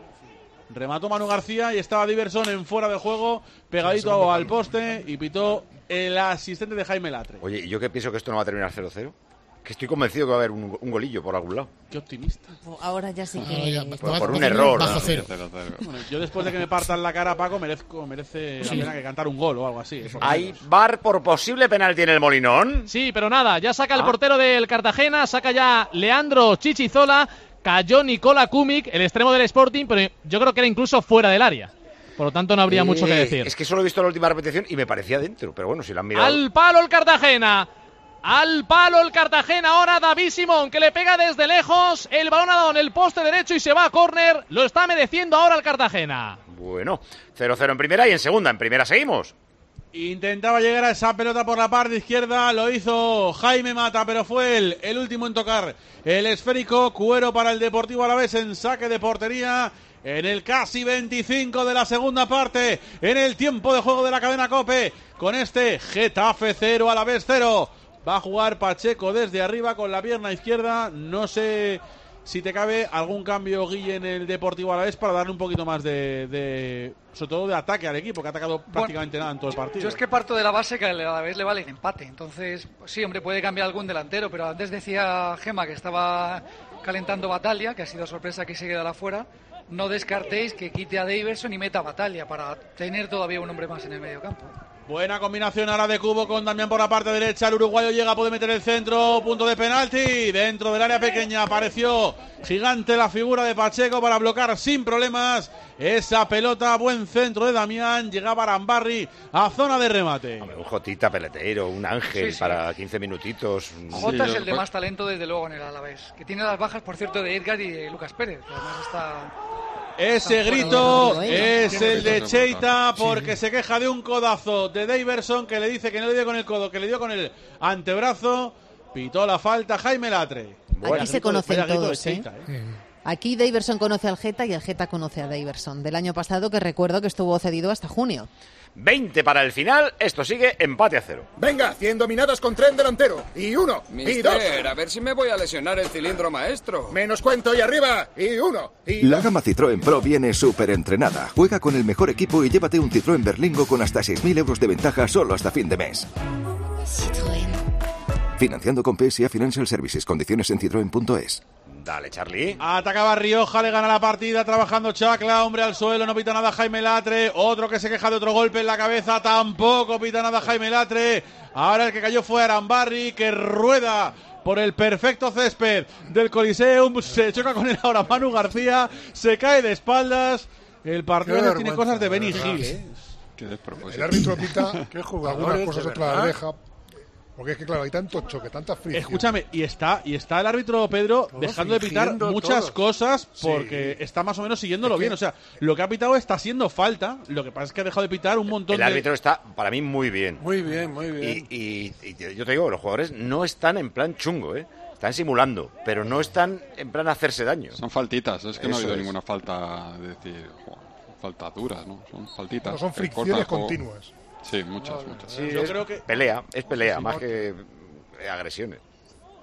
Remató Manu García y estaba Daverson en fuera de juego, pegadito al poste, y pitó el asistente de Jaime Latre. Oye, ¿y yo qué pienso que esto no va a terminar cero cero? Que estoy convencido que va a haber un, un golillo por algún lado. Qué optimista. Ahora ya sí que... Ahora ya, Por, va- por un va- error. bajo ¿no? cero. Bueno, yo después de que me partan la cara, Paco, merezco, merece la pena que cantar un gol o algo así. Eso ¿Hay bar por posible penalti en el Molinón? Sí, pero nada, ya saca el Ah. portero del Cartagena, saca ya Leandro Chichizola, cayó Nikola Kumic, el extremo del Sporting, pero yo creo que era incluso fuera del área. Por lo tanto, no habría Eh, mucho que decir. Es que solo he visto la última repetición y me parecía dentro, pero bueno, si la han mirado... Al palo el Cartagena. Al palo el Cartagena. Ahora David Simón, que le pega desde lejos. El balón ha dado en el poste derecho y se va a córner. Lo está mereciendo ahora el Cartagena. Bueno, cero cero en primera y en segunda. En primera seguimos. Intentaba llegar a esa pelota por la parte izquierda, lo hizo Jaime Mata, pero fue él el último en tocar el esférico. Cuero para el Deportivo Alavés en saque de portería en el casi veinticinco de la segunda parte, en el tiempo de juego de la cadena COPE, con este Getafe cero, Alavés cero. Va a jugar Pacheco desde arriba con la pierna izquierda. No sé si te cabe algún cambio, Guille, en el Deportivo Alavés para darle un poquito más de, de sobre todo de ataque al equipo, que ha atacado prácticamente nada en todo el partido. Yo es que parto de la base que a la vez le vale el empate. Entonces, pues sí, hombre, puede cambiar algún delantero, pero antes decía Gema que estaba calentando Batalla, que ha sido sorpresa que se quedara fuera. No descartéis que quite a Daverson y meta a Batalla para tener todavía un hombre más en el medio campo. Buena combinación ahora de Cubo con Damián por la parte derecha. El uruguayo llega, puede meter el centro. Punto de penalti. Dentro del área pequeña apareció gigante la figura de Pacheco para bloquear sin problemas esa pelota. Buen centro de Damián. Llegaba Arambarri a zona de remate. Hombre, un Jotita peletero, un Ángel Sí, sí. para quince minutitos. Jota Sí, es el de yo- más talento desde luego en el Alavés. Que tiene las bajas, por cierto, de Edgar y de Lucas Pérez. Que además está... Ese está grito fuera de es el de Cheita porque se queja de un codazo de Daverson que le dice que no le dio con el codo, que le dio con el antebrazo. Pitó la falta Jaime Latre. Vaya Aquí se grito de- conocen vaya grito de todos, ¿eh? Cheita, Aquí Daverson conoce al Geta y el Geta conoce a Daverson. Del año pasado, que recuerdo que estuvo cedido hasta junio. veinte para el final. Esto sigue empate a cero. Venga, cien dominadas con tren delantero. Y uno, y dos. Mister, a ver si me voy a lesionar el cilindro maestro. Menos cuento y arriba. Y uno, y La gama Citroën Pro viene súper entrenada. Juega con el mejor equipo y llévate un Citroën Berlingo con hasta seis mil euros de ventaja solo hasta fin de mes. Financiando con P S A Financial Services. Condiciones en citroen punto es. Dale, Charlie. Atacaba Rioja, le gana la partida, trabajando Chacla, hombre al suelo, no pita nada Jaime Latre, otro que se queja de otro golpe en la cabeza, tampoco pita nada Jaime Latre. Ahora el que cayó fue Arambarri, que rueda por el perfecto césped del Coliseum, se choca con él ahora Manu García, se cae de espaldas. El partido Qué tiene vergüenza, cosas de de Benny verdad. Hill, ¿eh? Qué despropósito. El árbitro pita Qué jugadores, algunas cosas, de otras verdad. las deja. Porque es que, claro, hay tanto choque, tanta fricción. Escúchame, y está y está el árbitro Pedro Todos dejando de pitar fingiendo muchas todos. cosas Sí. porque está más o menos siguiéndolo Es que- bien. O sea, lo que ha pitado está siendo falta. Lo que pasa es que ha dejado de pitar un montón El de... árbitro está, para mí, muy bien. Muy bien, muy bien. Y, y- y yo te digo, los jugadores no están en plan chungo, ¿eh? Están simulando, pero no están en plan hacerse daño. Son faltitas, es que no ha Eso habido es. ninguna falta, de decir, "Joder, faltas duras, ¿no? Son faltitas. No, son que fricciones cortan el juego. continuas. Sí, muchas, muchas. Sí, Yo es creo que- pelea, es pelea, Sí, más no, que eh, agresiones.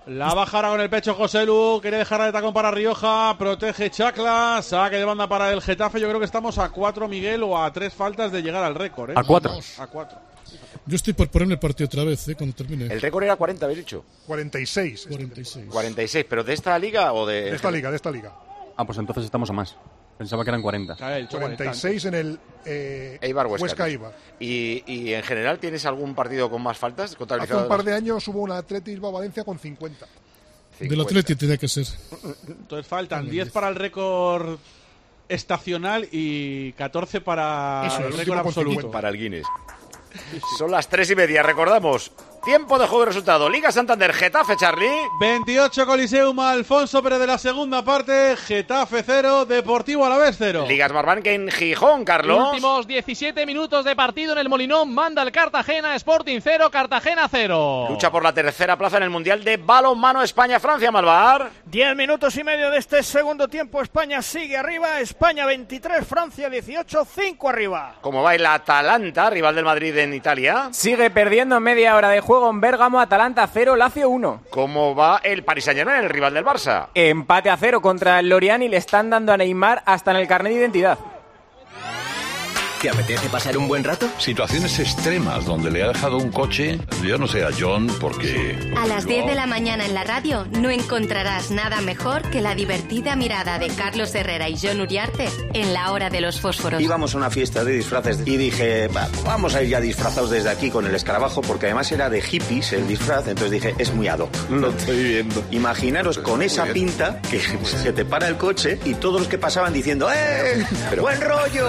La bajará con el pecho Joselu, quiere dejarla de tacón para Rioja, protege Chacla, saque de banda para el Getafe. Yo creo que estamos a cuatro, Miguel, o a tres faltas de llegar al récord, ¿eh? A cuatro. A cuatro. Yo estoy por ponerme el partido otra vez, ¿eh? Cuando termine. El récord era cuarenta, habéis dicho. cuarenta y seis. cuarenta y seis. cuarenta y seis, pero ¿de esta liga o de...? De esta liga, de esta liga. Ah, pues entonces estamos a más. Pensaba que eran cuarenta. cuarenta y seis en el eh, Eibar Huesca. Huesca Eibar. ¿Y, ¿Y en general tienes algún partido con más faltas Hace contabilizadas? un par de años hubo un Athletic Valencia con cincuenta. Del Athletic tenía que ser. Entonces faltan diez para el récord estacional y catorce para Eso, el el récord último con absoluto. cincuenta. Para el Guinness. Son las tres y media, recordamos. Tiempo de juego y resultado. Liga Santander, Getafe, Charlie. veintiocho Coliseum, Alfonso Pérez de la segunda parte. Getafe cero, Deportivo Alavés cero. Liga Smartbank en Gijón, Carlos. Últimos diecisiete minutos de partido en el Molinón. Manda el Cartagena, Sporting cero, Cartagena cero. Lucha por la tercera plaza en el Mundial de Balonmano España-Francia, Malvar. Diez minutos y medio de este segundo tiempo. España sigue arriba. España veintitrés, Francia dieciocho, cinco arriba. ¿Cómo va el Atalanta, rival del Madrid en Italia? Sigue perdiendo media hora de juego en Bérgamo. Atalanta cero, Lazio uno. ¿Cómo va el Paris Saint-Germain, el rival del Barça? Empate a cero contra el Lorient y le están dando a Neymar hasta en el carnet de identidad. ¿Te apetece pasar un buen rato? Situaciones extremas donde le ha dejado un coche, yo no sé, a John, porque... A las diez de la mañana en la radio no encontrarás nada mejor que la divertida mirada de Carlos Herrera y John Uriarte en La Hora de los Fósforos. Íbamos a una fiesta de disfraces y dije, va, vamos a ir ya disfrazados desde aquí con el escarabajo, porque además era de hippies el disfraz, entonces dije, es muy ad hoc. Lo estoy viendo. Imaginaros con esa pinta que se te para el coche y todos los que pasaban diciendo, ¡eh! Pero, ¡buen rollo!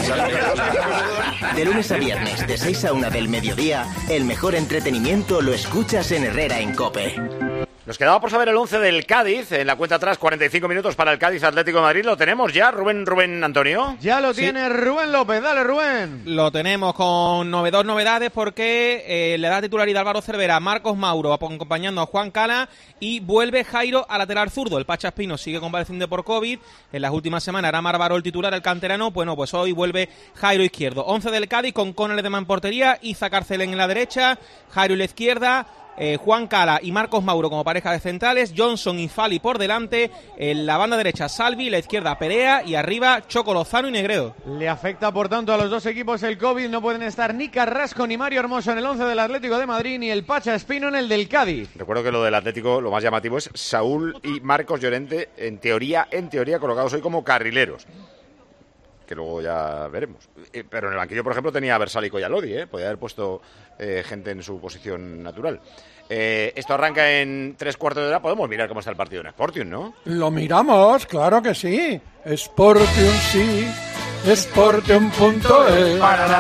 De lunes a viernes, de seis a una del mediodía, el mejor entretenimiento lo escuchas en Herrera en COPE. Nos quedaba por saber el once del Cádiz. En la cuenta atrás, cuarenta y cinco minutos para el Cádiz Atlético de Madrid. ¿Lo tenemos ya, Rubén, Rubén Antonio? Ya lo Sí. tiene Rubén López. Dale, Rubén. Lo tenemos con novedad, novedades porque eh, le da titularidad Álvaro Cervera, Marcos Mauro acompañando a Juan Cala y vuelve Jairo a lateral zurdo. El Pacha Espino sigue convaleciente por COVID. En las últimas semanas era Márvaro el titular, el canterano. Bueno, pues hoy vuelve Jairo izquierdo. once del Cádiz con Conor Edema en portería, Iza Carcelén en la derecha, Jairo en la izquierda. Eh, Juan Cala y Marcos Mauro como pareja de centrales, Johnson y Fali por delante, en la banda derecha Salvi, la izquierda Perea y arriba Choco Lozano y Negredo. Le afecta por tanto a los dos equipos el COVID, no pueden estar ni Carrasco ni Mario Hermoso en el once del Atlético de Madrid ni el Pacha Espino en el del Cádiz. Recuerdo que lo del Atlético, lo más llamativo es Saúl y Marcos Llorente, en teoría, en teoría colocados hoy como carrileros. Que luego ya veremos. Eh, pero en el banquillo, por ejemplo, tenía a Versálico y a Lodi, ¿eh? Podía haber puesto eh, gente en su posición natural. Eh, esto arranca en tres cuartos de hora. Podemos mirar cómo está el partido en Sportium, ¿no? Lo miramos, claro que sí. Sportium sí. Sportium punto es.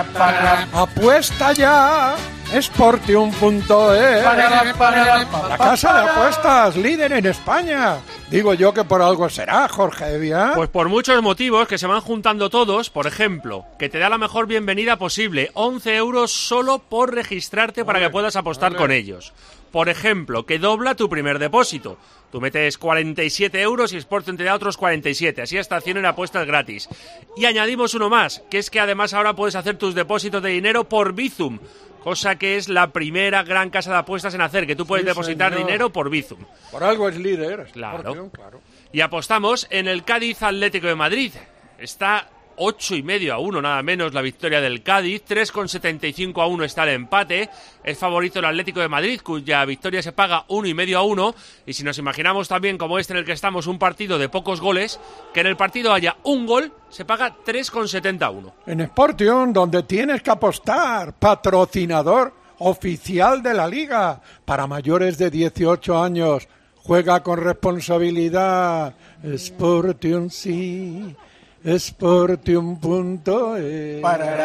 Apuesta ya. Sportium punto es. La casa de apuestas, líder en España. Digo yo que por algo será, Jorge Evia. Pues por muchos motivos que se van juntando todos. Por ejemplo, que te da la mejor bienvenida posible. once euros solo por registrarte para que puedas apostar con ellos. Por ejemplo, que dobla tu primer depósito. Tú metes cuarenta y siete euros y Sportium te da otros cuarenta y siete. Así hasta cien en apuestas gratis. Y añadimos uno más, que es que además ahora puedes hacer tus depósitos de dinero por Bizum. Cosa que es la primera gran casa de apuestas en hacer, que tú puedes Sí, depositar señor. dinero por Bizum. Por algo es líder. Claro. Sportium, claro. Y apostamos en el Cádiz Atlético de Madrid. Está ocho y medio a uno, nada menos, la victoria del Cádiz. tres con setenta y cinco a uno está el empate. Es favorito el Atlético de Madrid, cuya victoria se paga uno y medio a uno. Y si nos imaginamos también, como este en el que estamos, un partido de pocos goles, que en el partido haya un gol, se paga tres con setenta a uno. En Sportium, donde tienes que apostar, patrocinador oficial de la liga para mayores de dieciocho años. Juega con responsabilidad. Sportium sí. Sportium punto es.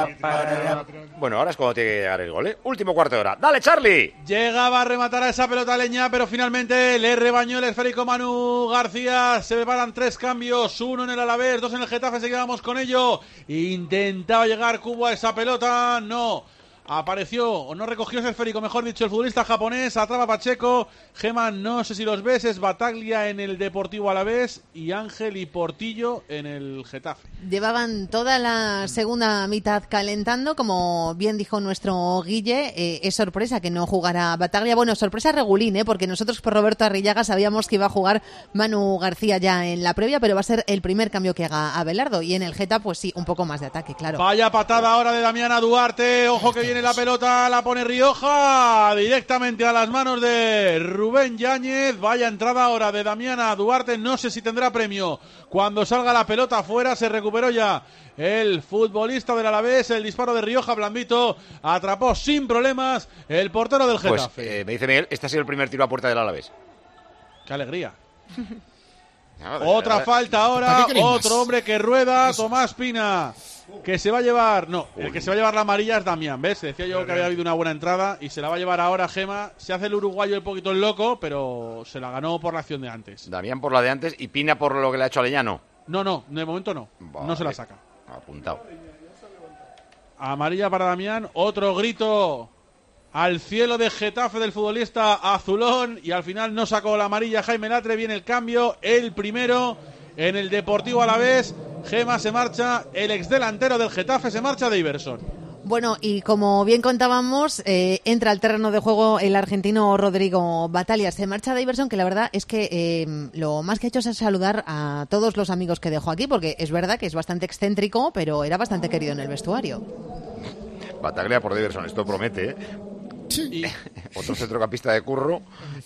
Bueno, ahora es cuando tiene que llegar el gol, ¿eh? Último cuarto de hora. ¡Dale, Charlie! Llegaba a rematar a esa pelota leña, pero finalmente le rebañó el esférico Manu García. Se preparan tres cambios, uno en el Alavés, dos en el Getafe, seguíamos con ello. Intentaba llegar Cubo a esa pelota, no. Apareció, o no recogió ese esférico, mejor dicho, el futbolista japonés. Atrapa Pacheco. Gema, no sé si los ves, es Bataglia en el Deportivo Alavés y Ángel y Portillo en el Getafe. Llevaban toda la segunda mitad calentando, como bien dijo nuestro Guille. Eh, es sorpresa que no jugara Bataglia. Bueno, sorpresa regulín, ¿eh? Porque nosotros por Roberto Arrillaga sabíamos que iba a jugar Manu García ya en la previa, pero va a ser el primer cambio que haga Abelardo. Y en el Getafe, pues sí, un poco más de ataque, claro. Vaya patada ahora de Damiana Duarte. Ojo que viene la pelota, la pone Rioja directamente a las manos de Rubén Yáñez. Vaya entrada ahora de Damiana Duarte. No sé si tendrá premio cuando salga la pelota afuera. Se recuperó ya el futbolista del Alavés. El disparo de Rioja, blandito, atrapó sin problemas el portero del Getafe. Pues eh, me dice Miguel, este ha sido el primer tiro a puerta del Alavés. Qué alegría. Otra falta ahora, otro hombre que rueda, Tomás Pina, que se va a llevar, no, el que se va a llevar la amarilla es Damián, ¿ves? Decía yo que había habido una buena entrada y se la va a llevar ahora Gema. Se hace el uruguayo un poquito el loco, pero se la ganó por la acción de antes. Damián por la de antes y Pina por lo que le ha hecho a Leñano. No, no, de momento no, vale. No se la saca. Apuntado. Amarilla para Damián, otro grito al cielo de Getafe del futbolista azulón y al final no sacó la amarilla Jaime Latre. Viene el cambio, el primero en el Deportivo Alavés. Gema se marcha, el exdelantero del Getafe se marcha de Iverson. Bueno, y como bien contábamos, eh, entra al terreno de juego el argentino Rodrigo Bataglia. Se marcha de Iverson, que la verdad es que eh, lo más que ha hecho es saludar a todos los amigos que dejó aquí, porque es verdad que es bastante excéntrico, pero era bastante querido en el vestuario. Bataglia por Iverson, esto promete, ¿eh? Sí. Otro centrocampista de curro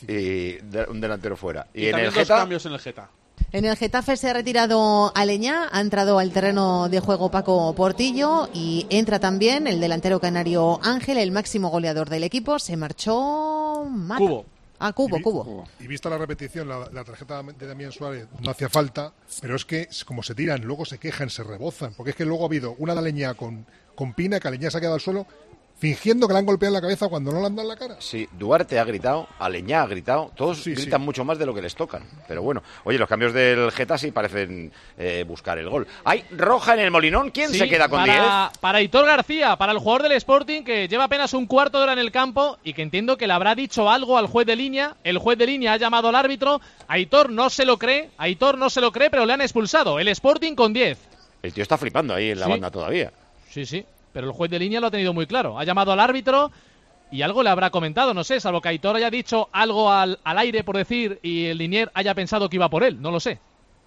y de, un delantero fuera. Y, y en también el dos Geta, cambios en el Geta. En el Getafe se ha retirado Aleñá, ha entrado al terreno de juego Paco Portillo y entra también el delantero canario Ángel, el máximo goleador del equipo. Se marchó Mata. Cubo. Ah, Cubo, y, Cubo. Y vista la repetición, la, la tarjeta de Damián Suárez no hacía falta, pero es que como se tiran, luego se quejan, se rebozan, porque es que luego ha habido una de Aleñá con, con Pina, que Aleñá se ha quedado al suelo fingiendo que le han golpeado en la cabeza cuando no le han dado en la cara. Sí, Duarte ha gritado, Aleñá ha gritado, todos sí, gritan sí. mucho más de lo que les tocan. Pero bueno, oye, los cambios del Geta sí parecen eh, buscar el gol. Hay roja en el Molinón, ¿quién sí, se queda con diez? Para, para Aitor García, para el jugador del Sporting, que lleva apenas un cuarto de hora en el campo y que entiendo que le habrá dicho algo al juez de línea. El juez de línea ha llamado al árbitro, Aitor no se lo cree, Aitor no se lo cree, pero le han expulsado. El Sporting con diez. El tío está flipando ahí en la sí. banda todavía. Sí, sí. Pero el juez de línea lo ha tenido muy claro. Ha llamado al árbitro y algo le habrá comentado, no sé, salvo que Aitor haya dicho algo al, al aire, por decir, y el linier haya pensado que iba por él, no lo sé.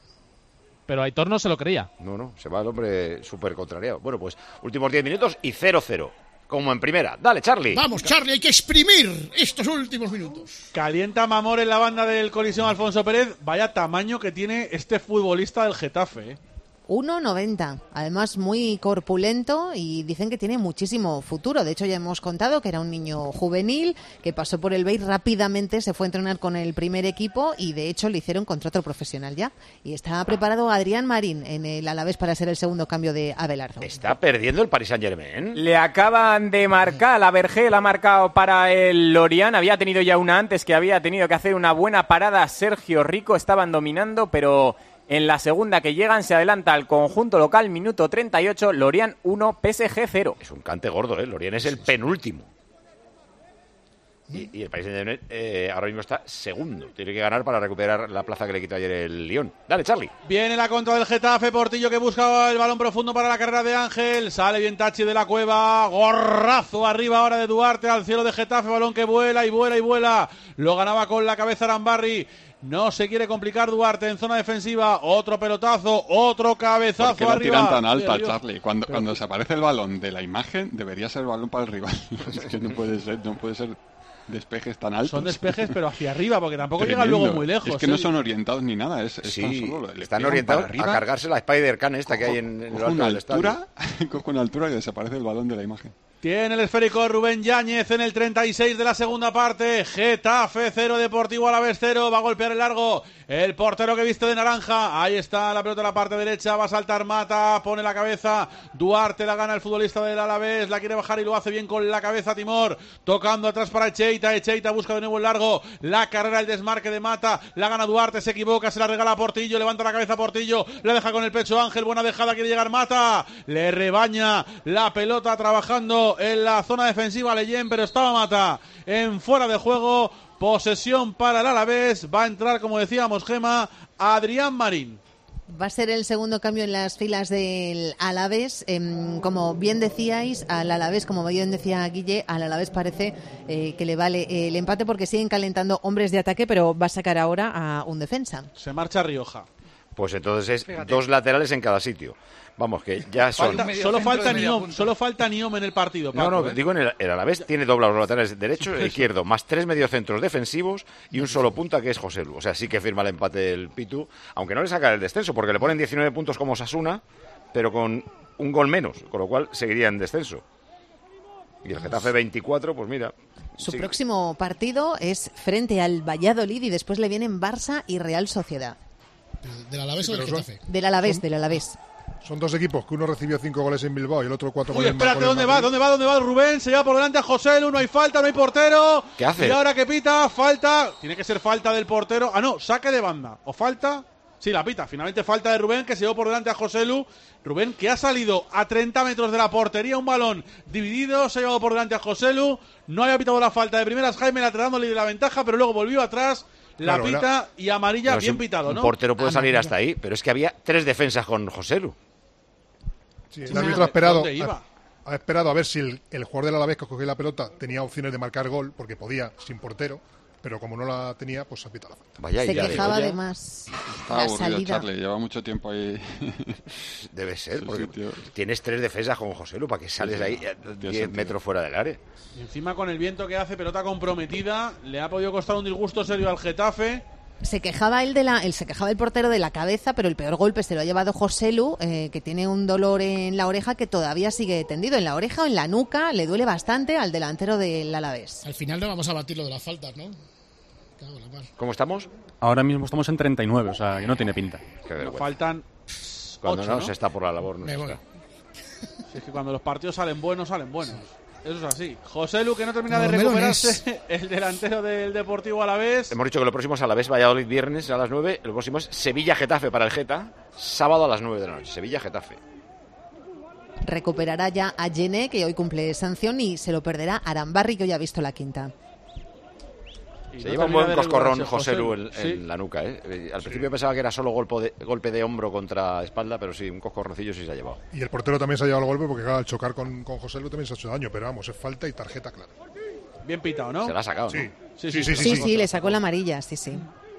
Pero Aitor no se lo creía. No, no, se va el hombre súper contrariado. Bueno, pues últimos diez minutos y cero cero, como en primera. Dale, Charlie. Vamos, Charlie, hay que exprimir estos últimos minutos. Calienta Mamor en la banda del Coliseum Alfonso Pérez. Vaya tamaño que tiene este futbolista del Getafe, ¿eh? uno noventa, además muy corpulento y dicen que tiene muchísimo futuro. De hecho ya hemos contado que era un niño juvenil que pasó por el B E I, rápidamente se fue a entrenar con el primer equipo y de hecho le hicieron contrato profesional ya. Y está preparado Adrián Marín en el Alavés para ser el segundo cambio de Abelardo. Está perdiendo el Paris Saint-Germain. Le acaban de marcar, la Vergel ha marcado para el Lorient, había tenido ya una antes que había tenido que hacer una buena parada Sergio Rico, estaban dominando, pero en la segunda que llegan se adelanta al conjunto local, minuto treinta y ocho, Lorient uno, P S G cero. Es un cante gordo, ¿eh? Lorient es el penúltimo. Y, y el Paris Saint-Germain eh, ahora mismo está segundo. Tiene que ganar para recuperar la plaza que le quitó ayer el Lyon. Dale, Charlie. Viene la contra del Getafe, Portillo que busca el balón profundo para la carrera de Ángel. Sale bien Tachi de la Cueva. Gorrazo arriba ahora de Duarte al cielo de Getafe. Balón que vuela y vuela y vuela. Lo ganaba con la cabeza Arambarri. No se quiere complicar Duarte en zona defensiva. Otro pelotazo, otro cabezazo ¿Por qué la arriba. tiran tan alta, Charlie? Cuando, cuando desaparece el balón de la imagen, debería ser el balón para el rival. Es que no puede ser, no puede ser despejes tan altos. Son despejes, pero hacia arriba, porque tampoco Tremendo. llegan luego muy lejos. Es que ¿eh? no son orientados ni nada. Es, es sí, tan solo, le están orientados a arriba, cargarse la Spider-Can esta cojo, que hay en, en cojo lo alto una del altura, estadio. cojo una altura y desaparece el balón de la imagen. Tiene el esférico Rubén Yáñez en el treinta y seis de la segunda parte. Getafe cero, Deportivo Alavés cero. Va a golpear el largo El portero que viste de naranja. Ahí está la pelota en la parte derecha. Va a saltar Mata. Pone la cabeza. Duarte la gana el futbolista del Alavés. La quiere bajar y lo hace bien con la cabeza Timor. Tocando atrás para Echeita. Echeita busca de nuevo el largo. La carrera, el desmarque de Mata. La gana Duarte. Se equivoca. Se la regala a Portillo. Levanta la cabeza Portillo. La deja con el pecho Ángel. Buena dejada. Quiere llegar Mata. Le rebaña la pelota trabajando en la zona defensiva Leyen. Pero estaba Mata en fuera de juego. Posesión para el Alavés. Va a entrar, como decíamos, Gema, Adrián Marín. Va a ser el segundo cambio en las filas del Alavés. Eh, como bien decíais, al Alavés, como bien decía Guille, al Alavés parece eh, que le vale el empate porque siguen calentando hombres de ataque, pero va a sacar ahora a un defensa. Se marcha Rioja. Pues entonces es Fíjate. dos laterales en cada sitio. Vamos, que ya son... Falta, solo, falta Niom, solo falta Niom en el partido, Paco, No, no, ¿eh? digo, en el, el Alavés tiene doblados los laterales derecho e izquierdo, más tres mediocentros defensivos y un solo punta que es Joselu. O sea, sí que firma el empate el Pitu, aunque no le saca el descenso, porque le ponen diecinueve puntos como Osasuna, pero con un gol menos, con lo cual seguiría en descenso. Y el Getafe veinticuatro, pues mira... Su sí. próximo partido es frente al Valladolid y después le vienen Barça y Real Sociedad. ¿Del Alavés sí, o del Getafe? Del Alavés, del Alavés. Son dos equipos, que uno recibió cinco goles en Bilbao y el otro cuatro Uy, goles en espérate, ¿dónde va? ¿Dónde va? ¿Dónde va Rubén? Se lleva por delante a José Lu, no hay falta, no hay portero. ¿Qué hace? Y ahora que pita, falta. Tiene que ser falta del portero. Ah, no, saque de banda. ¿O falta? Sí, la pita. Finalmente falta de Rubén, que se llevó por delante a José Lu. Rubén, que ha salido a treinta metros de la portería, un balón dividido, se ha llevado por delante a José Lu. No había pitado la falta de primeras, Jaime Latre dándole la ventaja, pero luego volvió atrás. La claro, pita era... y amarilla, pero bien si pitado, ¿no? Un portero puede salir hasta ahí, pero es que había tres defensas con José Lu. Sí, el árbitro ha esperado, ha, ha esperado a ver si el, el jugador del Alavés que cogió la pelota tenía opciones de marcar gol, porque podía sin portero, pero como no la tenía, pues ha pitado la falta. Vaya, se ya quejaba además. Está aburrido, Charlie, lleva mucho tiempo ahí. Debe ser, porque tienes tres defensas con José Lu, para que sales sí, ahí diez metros fuera del área. Y encima con el viento que hace, pelota comprometida, le ha podido costar un disgusto serio al Getafe. Se quejaba él de la, él se quejaba el portero de la cabeza, pero el peor golpe se lo ha llevado José Lu, eh, que tiene un dolor en la oreja que todavía sigue tendido. En la oreja o en la nuca le duele bastante al delantero del Alavés. Al final no vamos a batir lo de las faltas, ¿no? ¿Cómo estamos? Ahora mismo estamos en treinta y nueve, o sea, que no tiene pinta. Faltan cuando ocho, no, ¿no? se está por la labor. No Me voy. Si es que cuando los partidos salen buenos, salen buenos. Eso es así. José Lu, que no termina de recuperarse, el delantero del Deportivo Alavés. Hemos dicho que lo próximo es Alavés Valladolid viernes a las nueve. El próximo es Sevilla-Getafe para el Geta, sábado a las nueve de la noche. Sevilla-Getafe. Recuperará ya a Yené, que hoy cumple sanción, y se lo perderá Arambarri, que hoy ha visto la quinta. Y se no lleva un buen coscorrón José Lu en, ¿sí? en la nuca, ¿eh? Al sí. principio pensaba que era solo golpe de, golpe de hombro contra espalda, pero sí, un coscorroncillo sí se ha llevado. Y el portero también se ha llevado el golpe porque claro, al chocar con, con José Lu también se ha hecho daño, pero vamos, es falta y tarjeta clara. Bien pitado, ¿no? Se la ha sacado, sí. ¿no? Sí, sí, sí, sí, sí, sí, sí, sí, le sacó la amarilla, sí, sí.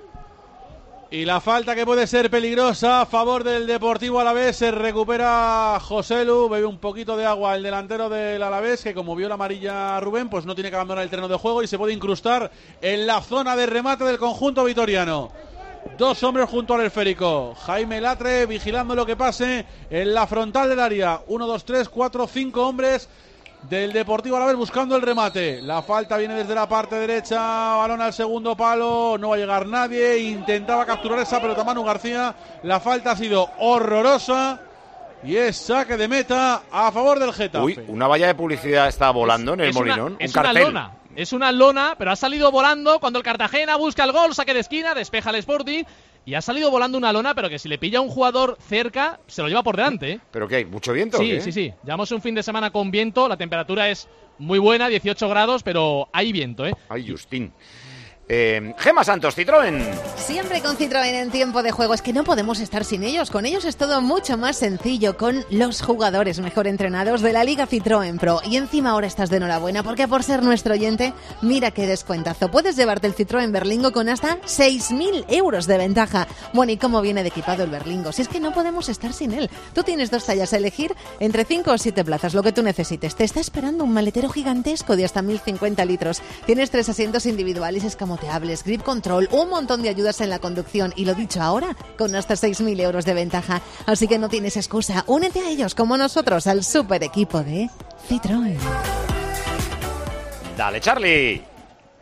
Y la falta que puede ser peligrosa a favor del Deportivo Alavés. Se recupera José Lu, bebe un poquito de agua el delantero del Alavés, que como vio la amarilla Rubén, pues no tiene que abandonar el terreno de juego y se puede incrustar en la zona de remate del conjunto vitoriano. Dos hombres junto al esférico. Jaime Latre vigilando lo que pase en la frontal del área. Uno, dos, tres, cuatro, cinco hombres del Deportivo Alavés buscando el remate. La falta viene desde la parte derecha, balón al segundo palo, no va a llegar nadie. Intentaba capturar esa pelota Manu García. La falta ha sido horrorosa y es saque de meta a favor del Getafe. Uy, una valla de publicidad está volando en el es Molinón. Una, es un cartel. Una lona. Es una lona, pero ha salido volando cuando el Cartagena busca el gol, saque de esquina, despeja el Sporting. Y ha salido volando una lona, pero que si le pilla a un jugador cerca, se lo lleva por delante, ¿eh? ¿Pero qué hay? ¿Mucho viento? Sí, ¿o qué? sí, sí. Llevamos un fin de semana con viento, la temperatura es muy buena, dieciocho grados, pero hay viento, ¿eh? Ay, Justín. Eh, Gema Santos, Citroën. Siempre con Citroën en tiempo de juego. Es que no podemos estar sin ellos. Con ellos es todo mucho más sencillo. Con los jugadores mejor entrenados de la Liga Citroën Pro. Y encima ahora estás de enhorabuena porque por ser nuestro oyente, mira qué descuentazo. Puedes llevarte el Citroën Berlingo con hasta seis mil euros de ventaja. Bueno, ¿y cómo viene de equipado el Berlingo? Si es que no podemos estar sin él. Tú tienes dos tallas a elegir entre cinco o siete plazas, lo que tú necesites. Te está esperando un maletero gigantesco de hasta mil cincuenta litros. Tienes tres asientos individuales escamoteables, grip control, un montón de ayudas en la conducción y lo dicho ahora, con hasta seis mil euros de ventaja. Así que no tienes excusa. Únete a ellos como nosotros al super equipo de Citroën. Dale, Charlie.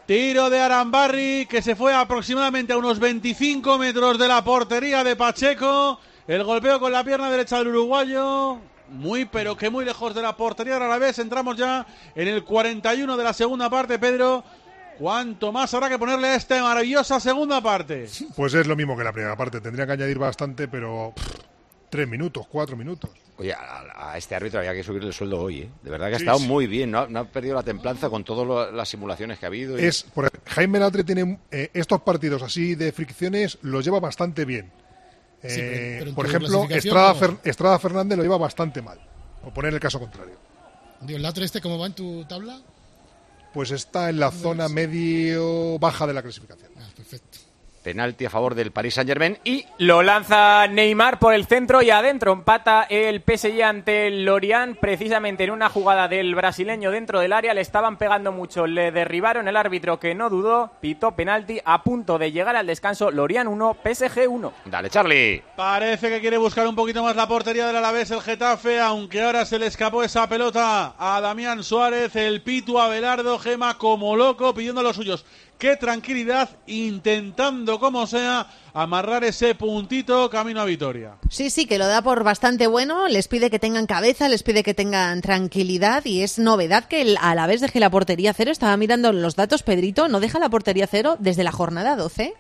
Tiro de Arambarri que se fue aproximadamente a unos veinticinco metros de la portería de Pacheco. El golpeo con la pierna derecha del uruguayo. Muy, pero que muy lejos de la portería del Alavés. Entramos ya en el cuarenta y uno de la segunda parte, Pedro. ¿Cuánto más habrá que ponerle a esta maravillosa segunda parte? Pues es lo mismo que la primera parte. Tendría que añadir bastante, pero pff, tres minutos, cuatro minutos. Oye, a, a este árbitro había que subirle el sueldo hoy, ¿eh? De verdad que ha Sí, estado sí. muy bien, no ha, no ha perdido la templanza con todas las simulaciones que ha habido. Y... Es, por, Jaime Latre tiene eh, estos partidos así de fricciones, los lleva bastante bien. Eh, Sí, pero- pero en por tu ejemplo, clasificación, Estrada, ¿cómo? Fer- Estrada Fernández lo lleva bastante mal. O poner el caso contrario. Dios, ¿el Latre este cómo va en tu tabla? Pues está en la zona medio-baja de la clasificación. Ah, perfecto. Penalti a favor del Paris Saint-Germain y Lo lanza Neymar por el centro y adentro. Empata el P S G ante el Lorient, precisamente en una jugada del brasileño dentro del área. Le estaban pegando mucho, le derribaron. El árbitro, que no dudó, pitó penalti a punto de llegar al descanso. Lorient uno, P S G uno. Dale, Charlie. Parece que quiere buscar un poquito más la portería del Alavés el Getafe, aunque ahora se le escapó esa pelota a Damián Suárez. El Pitu Abelardo, Gema como loco, pidiendo a los suyos. Qué tranquilidad, intentando como sea amarrar ese puntito camino a Vitoria. Sí, sí, que lo da por bastante bueno, les pide que tengan cabeza, les pide que tengan tranquilidad y es novedad que el Alavés deje la portería cero. Estaba mirando los datos, Pedrito, no deja la portería cero desde la jornada doce.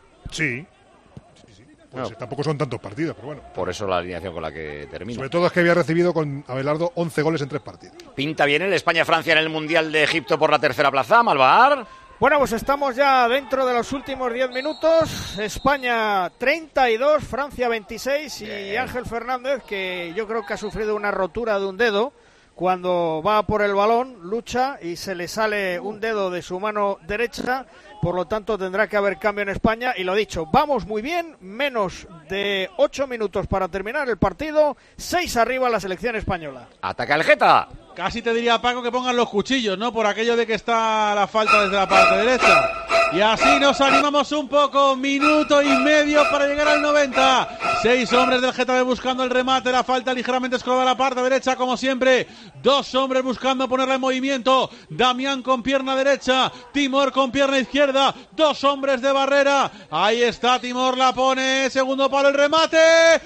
Sí. sí, sí. Pues No. tampoco son tantos partidos, pero bueno. Por eso la alineación con la que termina. Sobre todo es que había recibido con Abelardo once goles en tres partidos. Pinta bien el España-Francia en el Mundial de Egipto por la tercera plaza, Malvar. Bueno, pues estamos ya dentro de los últimos diez minutos. España treinta y dos, Francia veintiséis y Bien. Ángel Fernández, que yo creo que ha sufrido una rotura de un dedo cuando va por el balón, lucha y se le sale un dedo de su mano derecha. Por lo tanto, tendrá que haber cambio en España. Y lo dicho, vamos muy bien, menos de ocho minutos para terminar el partido. Seis arriba la selección española. Ataca el Geta. Casi te diría, Paco, que pongan los cuchillos, ¿no? Por aquello de que está la falta desde la parte derecha. Y así nos animamos un poco. Minuto y medio para llegar al noventa. Seis hombres del Getafe buscando el remate. La falta ligeramente escovada a la parte derecha, como siempre. Dos hombres buscando ponerla en movimiento. Damián con pierna derecha. Timor con pierna izquierda. Dos hombres de barrera. Ahí está Timor, la pone. Segundo palo, el remate.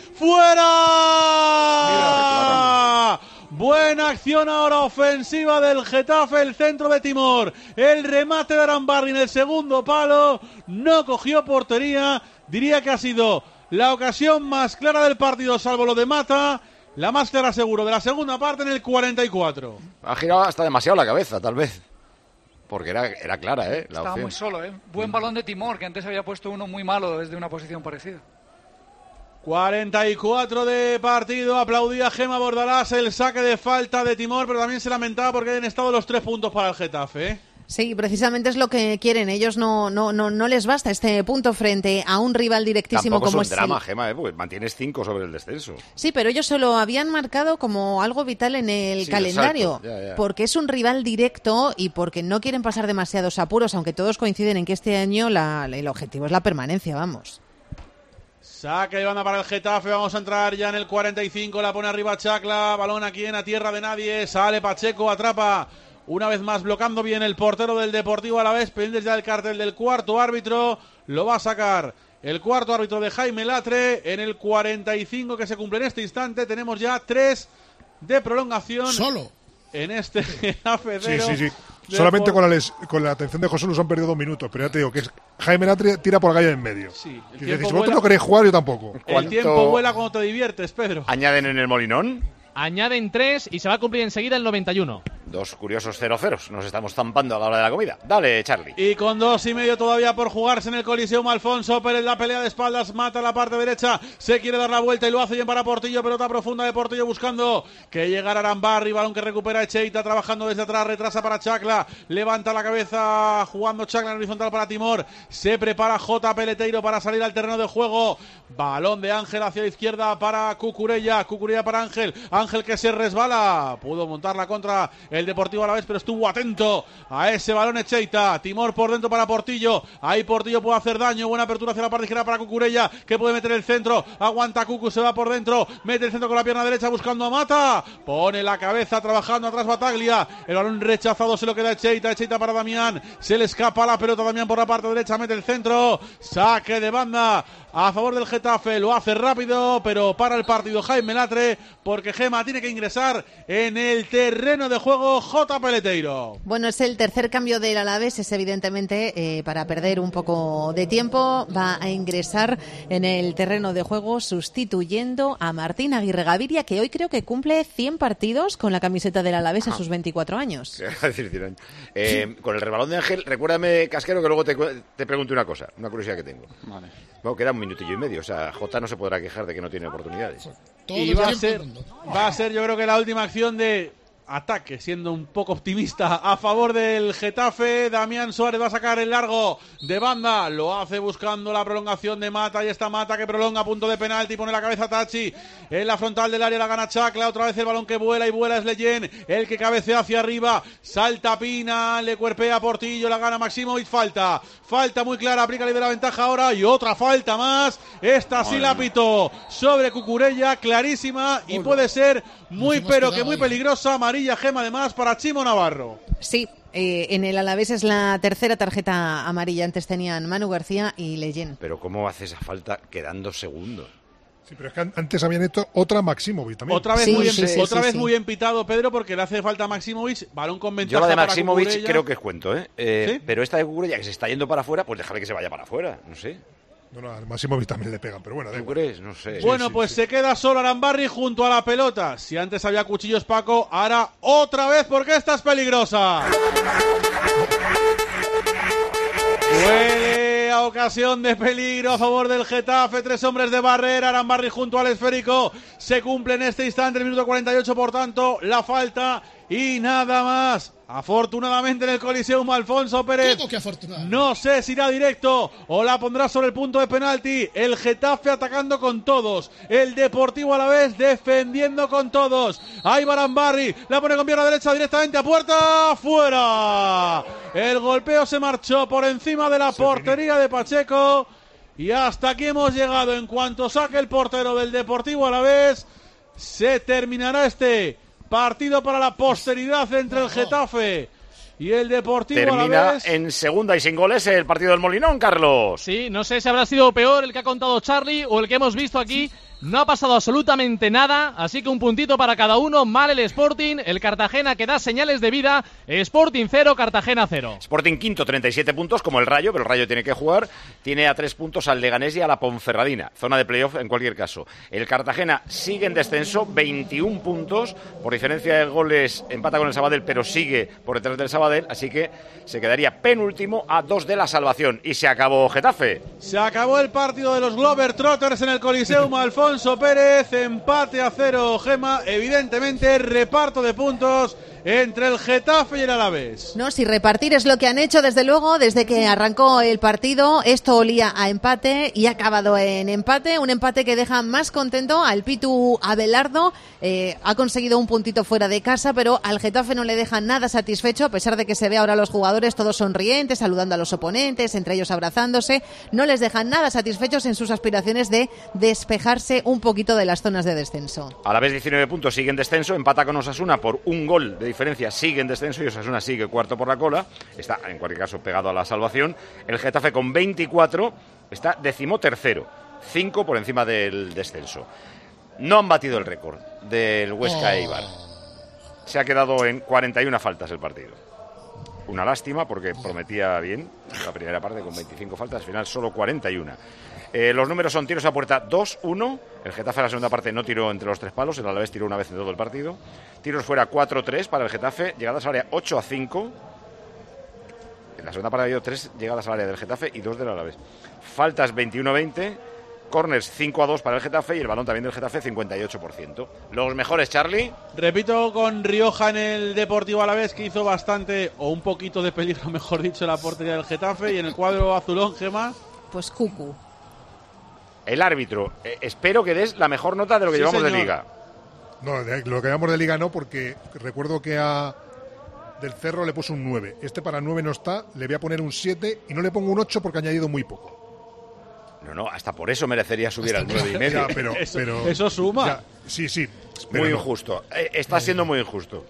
¡Fuera! Buena acción ahora ofensiva del Getafe, el centro de Timor, el remate de Arambarri en el segundo palo, no cogió portería, diría que ha sido la ocasión más clara del partido, salvo lo de Mata, la más clara seguro de la segunda parte en el cuarenta y cuatro. Ha girado hasta demasiado la cabeza, tal vez. Porque era, era clara, ¿eh? La Estaba opción. muy solo, ¿eh? Buen balón de Timor, que antes había puesto uno muy malo desde una posición parecida. cuarenta y cuatro de partido, aplaudía Gema Bordalás el saque de falta de Timor, pero también se lamentaba porque habían estado los tres puntos para el Getafe, ¿eh? Sí, precisamente es lo que quieren. Ellos no, no, no, no les basta este punto frente a un rival directísimo Tampoco como es es un drama, el... Gema, ¿eh? Porque mantienes cinco sobre el descenso. Sí, pero ellos se lo habían marcado como algo vital en el Sí, calendario, exacto, ya, ya. porque es un rival directo y porque no quieren pasar demasiados apuros, aunque todos coinciden en que este año la, el objetivo es la permanencia, vamos. Saque de banda para el Getafe, vamos a entrar ya en el cuarenta y cinco, la pone arriba Chacla, balón aquí en a tierra de nadie, sale Pacheco, atrapa una vez más bloqueando bien el portero del Deportivo Alavés, pendientes ya del cartel del cuarto árbitro, lo va a sacar el cuarto árbitro de Jaime Latre en el cuarenta y cinco que se cumple en este instante, tenemos ya tres de prolongación. Solo. En este Getafe Sí, cero. sí, sí. Solamente con la, les- con la atención de José nos han perdido dos minutos, pero ya te digo que es, Jaime Latre tira por la calle en medio. Sí, el Y tiempo dices, si vuela. vosotros no queréis jugar, yo tampoco. El tiempo vuela cuando te diviertes, Pedro. ¿Añaden en el Molinón? Añaden tres y se va a cumplir enseguida el noventa y uno. Dos curiosos cero ceros. Nos estamos zampando a la hora de la comida. Dale, Charlie. Y con dos y medio todavía por jugarse en el Coliseum, Alfonso Pérez, la pelea de espaldas, mata la parte derecha, se quiere dar la vuelta y lo hace bien para Portillo, pelota profunda de Portillo buscando que llegara Arambarri, balón que recupera Echeita, trabajando desde atrás, retrasa para Chacla, levanta la cabeza jugando Chacla en horizontal para Timor, se prepara J. Peleteiro para salir al terreno de juego, balón de Ángel hacia la izquierda para Cucurella, Cucurella para Ángel, Ángel que se resbala, pudo montar la contra el el Deportivo Alavés, pero estuvo atento a ese balón Echeita. Timor por dentro para Portillo. Ahí Portillo puede hacer daño. Buena apertura hacia la parte izquierda para Cucurella, que puede meter el centro. Aguanta Cucu, se va por dentro. Mete el centro con la pierna derecha buscando a Mata. Pone la cabeza trabajando atrás Bataglia. El balón rechazado se lo queda Echeita. Echeita para Damián. Se le escapa la pelota Damián por la parte derecha. Mete el centro. Saque de banda a favor del Getafe. Lo hace rápido, pero para el partido Jaime Latre, porque Gema tiene que ingresar en el terreno de juego J. Peleteiro. Bueno, es el tercer cambio del Alavés, es evidentemente eh, para perder un poco de tiempo. Va a ingresar en el terreno de juego sustituyendo a Martín Aguirre Gaviria, que hoy creo que cumple cien partidos con la camiseta del Alavés a sus veinticuatro años. decir, cien años. Eh, con el rebalón de Ángel, recuérdame, Casquero, que luego te, te pregunto una cosa, una curiosidad que tengo. Vale. Bueno, queda un minutillo y medio, o sea, Jota no se podrá quejar de que no tiene oportunidades. Y va a ser, va a ser yo creo que la última acción de ataque, siendo un poco optimista a favor del Getafe. Damián Suárez va a sacar el largo de banda, lo hace buscando la prolongación de Mata, y está Mata que prolonga a punto de penalti, pone la cabeza Tachi en la frontal del área, la gana Chacla, otra vez el balón que vuela y vuela es Leyen, el que cabecea hacia arriba, salta Pina, le cuerpea Portillo, la gana Maximovic, falta, falta muy clara, aplica de la ventaja ahora y otra falta más, esta sí la pitó sobre Cucurella, clarísima y puede ser muy pero que muy peligrosa, amarilla Gema además para Chimo Navarro. Sí, eh, en el Alavés es la tercera tarjeta amarilla, antes tenían Manu García y Leyen. Pero ¿cómo hace esa falta quedando segundos? Sí, pero es que antes habían hecho otra Maximovic también. Otra vez, sí, muy, sí, sí, otra sí, vez sí. muy empitado, Pedro, porque le hace falta a Maximovic, balón con ventaja. Yo la de para Maximovic Cucurella. creo que es cuento, ¿eh? eh ¿Sí? Pero esta de Cucurella que se está yendo para afuera, pues déjale que se vaya para afuera, no sé. No, no, al Maximovic también le pegan, pero bueno. ¿Tú crees? No sé. Bueno, Sí, sí, pues sí. se queda solo Arambarri junto a la pelota. Si antes había cuchillos Paco, ahora otra vez porque esta es peligrosa. Huele a ocasión de peligro a favor del Getafe. Tres hombres de barrera. Arambarri junto al esférico. Se cumple en este instante el minuto cuarenta y ocho, por tanto, la falta y nada más. Afortunadamente en el Coliseum Alfonso Pérez. ¿Cómo que afortunado? No sé si irá directo o la pondrá sobre el punto de penalti. El Getafe atacando con todos. El Deportivo Alavés defendiendo con todos. Ahí Arambarri, la pone con pierna derecha directamente a puerta. ¡Fuera! El golpeo se marchó por encima de la portería de Pacheco. Y hasta aquí hemos llegado. En cuanto saque el portero del Deportivo Alavés, se terminará este partido para la posteridad entre el Getafe y el Deportivo Termina Alavés. en segunda y sin goles el partido del Molinón, Carlos. Sí, no sé si habrá sido peor el que ha contado Charlie o el que hemos visto aquí. No ha pasado absolutamente nada, así que un puntito para cada uno. Mal el Sporting, el Cartagena que da señales de vida. Sporting cero, Cartagena cero. Sporting quinto, treinta y siete puntos, como el Rayo, pero el Rayo tiene que jugar. Tiene a tres puntos al Leganés y a la Ponferradina. Zona de playoff en cualquier caso. El Cartagena sigue en descenso, veintiún puntos. Por diferencia de goles empata con el Sabadell, pero sigue por detrás del Sabadell. Así que se quedaría penúltimo a dos de la salvación. Y se acabó Getafe. Se acabó el partido de los Globetrotters en el Coliseum Alfonso Pérez, empate a cero, Gema, evidentemente reparto de puntos entre el Getafe y el Alavés. No, si repartir es lo que han hecho, desde luego, desde que arrancó el partido, esto olía a empate y ha acabado en empate, un empate que deja más contento al Pitu Abelardo, eh, ha conseguido un puntito fuera de casa, pero al Getafe no le deja nada satisfecho, a pesar de que se ve ahora a los jugadores todos sonrientes, saludando a los oponentes, entre ellos abrazándose, no les dejan nada satisfechos en sus aspiraciones de despejarse un poquito de las zonas de descenso. Alavés diecinueve puntos, sigue en descenso, empata con Osasuna por un gol de diferencia, sigue en descenso y Osasuna sigue cuarto por la cola, está en cualquier caso pegado a la salvación. El Getafe con veinticuatro está decimotercero, cinco por encima del descenso. No han batido el récord del Huesca Eibar. Se ha quedado en cuarenta y una faltas el partido. Una lástima porque prometía bien la primera parte con veinticinco faltas, al final solo cuarenta y uno. Eh, los números son tiros a puerta dos uno, el Getafe en la segunda parte no tiró entre los tres palos, el Alavés tiró una vez en todo el partido. Tiros fuera cuatro tres para el Getafe, llegadas al área ocho a cinco. En la segunda parte ha habido tres llegadas al área del Getafe y dos del Alavés. Faltas veintiuno a veinte, corners cinco a dos para el Getafe y el balón también del Getafe cincuenta y ocho por ciento. Los mejores, Charlie. Repito, con Rioja en el Deportivo Alavés, que hizo bastante o un poquito de peligro, mejor dicho, la portería del Getafe, y en el cuadro azulón, Gema. Pues Cucu. El árbitro, eh, espero que des la mejor nota de lo que Sí, llevamos señor. de Liga. No, de, lo que llevamos de Liga no, porque recuerdo que a, del Cerro le puse un nueve. Este para nueve no está, le voy a poner un siete y no le pongo un ocho porque ha añadido muy poco. No, no, hasta por eso merecería subir al nueve y medio. Ya, pero, Eso- pero, eso suma. ya, sí, sí. pero Muy no. injusto. Eh, está siendo muy injusto.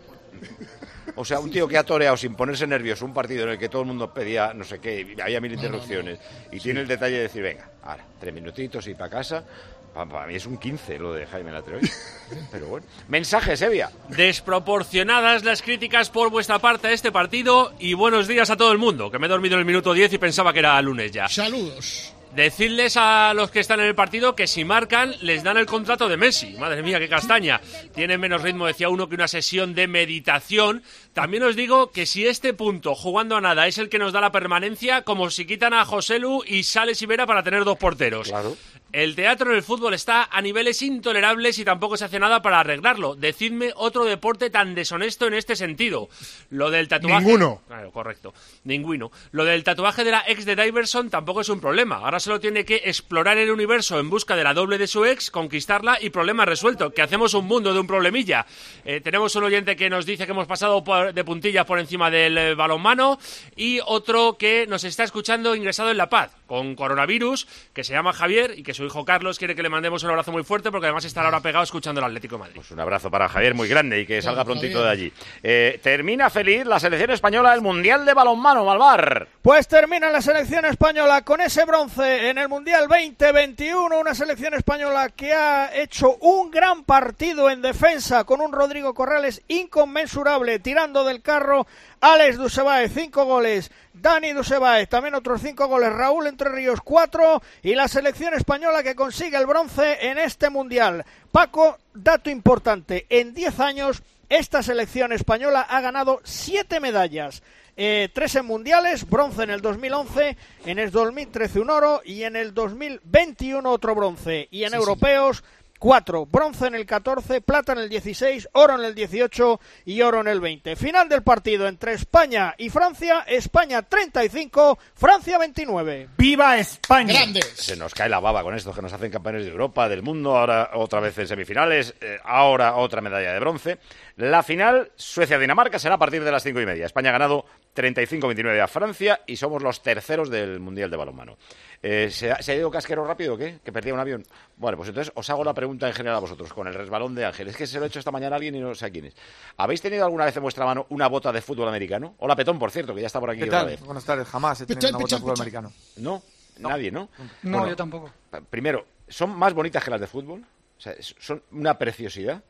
O sea, un tío que ha toreado sin ponerse nervioso un partido en el que todo el mundo pedía no sé qué, y había mil interrupciones, y tiene el detalle de decir, venga, ahora, tres minutitos y para casa. Para, para mí es un quince lo de Jaime Latre hoy. Pero bueno. Mensaje, Sevilla. Desproporcionadas las críticas por vuestra parte a este partido y buenos días a todo el mundo, que me he dormido en el minuto diez y pensaba que era lunes ya. Saludos. Decirles a los que están en el partido que si marcan les dan el contrato de Messi. Madre mía, qué castaña. Tienen menos ritmo, decía uno, que una sesión de meditación. También os digo que si este punto, jugando a nada, es el que nos da la permanencia, como si quitan a Joselu y sale Sivera para tener dos porteros. Claro. El teatro en el fútbol está a niveles intolerables y tampoco se hace nada para arreglarlo. Decidme otro deporte tan deshonesto en este sentido. Lo del tatuaje... Ninguno. Claro, correcto. Ninguno. Lo del tatuaje de la ex de Diverson tampoco es un problema. Ahora solo tiene que explorar el universo en busca de la doble de su ex, conquistarla y problema resuelto. Que hacemos un mundo de un problemilla. Eh, tenemos un oyente que nos dice que hemos pasado por- de puntillas por encima del eh, balonmano y otro que nos está escuchando ingresado en La Paz con coronavirus, que se llama Javier y que su hijo Carlos quiere que le mandemos un abrazo muy fuerte porque además estará ahora pegado escuchando el Atlético de Madrid. Pues un abrazo para Javier muy grande y que salga Bueno, prontito Javier. de allí. Eh, termina feliz la selección española del Mundial de Balonmano, Malvar. Pues termina la selección española con ese bronce en el Mundial veinte veintiuno, una selección española que ha hecho un gran partido en defensa con un Rodrigo Corrales inconmensurable tirando del carro, Alex Dusebaez, cinco goles, Dani Dusebaez, también otros cinco goles, Raúl Entre Ríos, cuatro, y la selección española que consigue el bronce en este Mundial. Paco, dato importante, en diez años esta selección española ha ganado siete medallas. Eh, tres en mundiales, bronce en el dos mil once, en el dos mil trece un oro y en el dos mil veintiuno otro bronce. Y en Sí, europeos, cuatro, bronce en el catorce, plata en el dieciséis, oro en el dieciocho y oro en el veinte. Final del partido entre España y Francia, España treinta y cinco, Francia veintinueve. ¡Viva España! Grandes. Se nos cae la baba con estos que nos hacen campeones de Europa, del mundo, ahora otra vez en semifinales, eh, ahora otra medalla de bronce. La final, Suecia-Dinamarca, será a partir de las cinco y media. España ha ganado treinta y cinco veintinueve a Francia y somos los terceros del Mundial de Balonmano. Eh, ¿se, ha, ¿Se ha ido Casquero rápido o qué? ¿Que perdía un avión? Bueno, pues entonces os hago la pregunta en general a vosotros, con el resbalón de Ángel. Es que se lo he hecho esta mañana a alguien y no sé a quién es. ¿Habéis tenido alguna vez en vuestra mano una bota de fútbol americano? Hola, Petón, por cierto, que ya está por aquí ¿Qué otra tal? vez. Buenas tardes, jamás he tenido Pichón, una bota de pichón, fútbol pichón. americano. ¿No? Nadie, ¿no? No, Bueno, yo tampoco. Primero, son más bonitas que las de fútbol. O sea, es- son una preciosidad.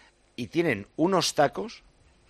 Y tienen unos tacos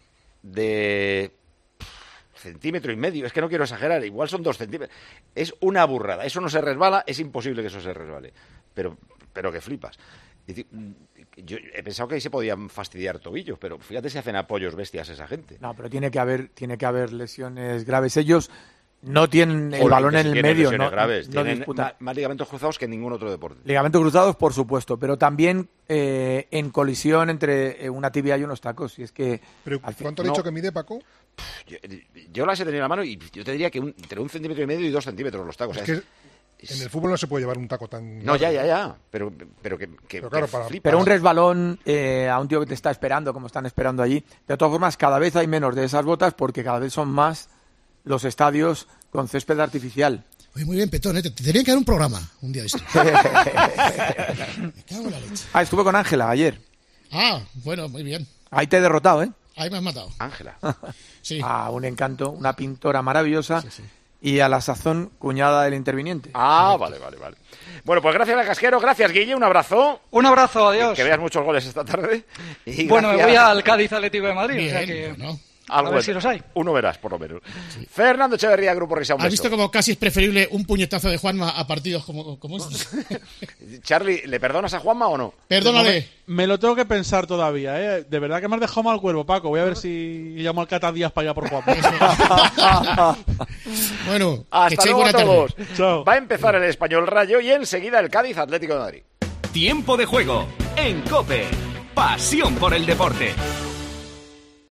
de pff, centímetro y medio. Es que no quiero exagerar. Igual son dos centímetros. Es una burrada. Eso no se resbala. Es imposible que eso se resbale. Pero, pero que flipas. Y di- Yo he pensado que ahí se podían fastidiar tobillos. Pero fíjate si hacen apoyos bestias esa gente. No, pero tiene que haber, tiene que haber lesiones graves. Ellos no tienen el Joder, balón que en si el tienen medio, lesiones no, graves. no Tienen disputan. ma- más ligamentos cruzados que en ningún otro deporte. Ligamentos cruzados, por supuesto, pero también eh, en colisión entre eh, una tibia y unos tacos. Y es que Pero, al fin- ¿cuánto ha no, dicho que mide, Paco? Yo, yo las he tenido en la mano y yo te diría que un- entre un centímetro y medio y dos centímetros los tacos. Es O que sea, es- en el fútbol no se puede llevar un taco tan... No, ya, ya, ya. Pero, pero que, que, Pero claro, que para- flipas. Pero un resbalón eh, a un tío que te está esperando, como están esperando allí. De todas formas, cada vez hay menos de esas botas porque cada vez son más los estadios con césped artificial. Oye, muy bien, Petón, ¿eh? te, te tendrían que dar un programa un día de esto. Me cago en la leche. Ah, estuve con Ángela ayer. Ah, bueno, muy bien. Ahí te he derrotado, ¿eh? Ahí me has matado. Ángela. Sí. Ah, un encanto, una pintora maravillosa y a la sazón cuñada del interviniente. Ah, vale, vale, vale. Bueno, pues gracias a Casquero, gracias Guille, un abrazo. Un abrazo, adiós. Que veas muchos goles esta tarde. Y Bueno, me gracias- voy al Cádiz Atlético de Madrid, Bien, o sea que... ¿no? Algo a ver de- si los hay. Uno verás, por lo menos. Fernando Echeverría, Grupo Risa, un ¿Has beso. visto como casi es preferible un puñetazo de Juanma a partidos como, como estos? Charlie, ¿le perdonas a Juanma o no? Perdónale. Me lo tengo que pensar todavía, ¿eh? De verdad que me has dejado mal cuervo, Paco. Voy a ver si llamo al Cata Díaz para allá por Juan. Bueno, Hasta que echéis luego a buena tarde. todos. Chao. Va a empezar el Español Rayo y enseguida el Cádiz Atlético de Madrid. Tiempo de juego en COPE. Pasión por el deporte.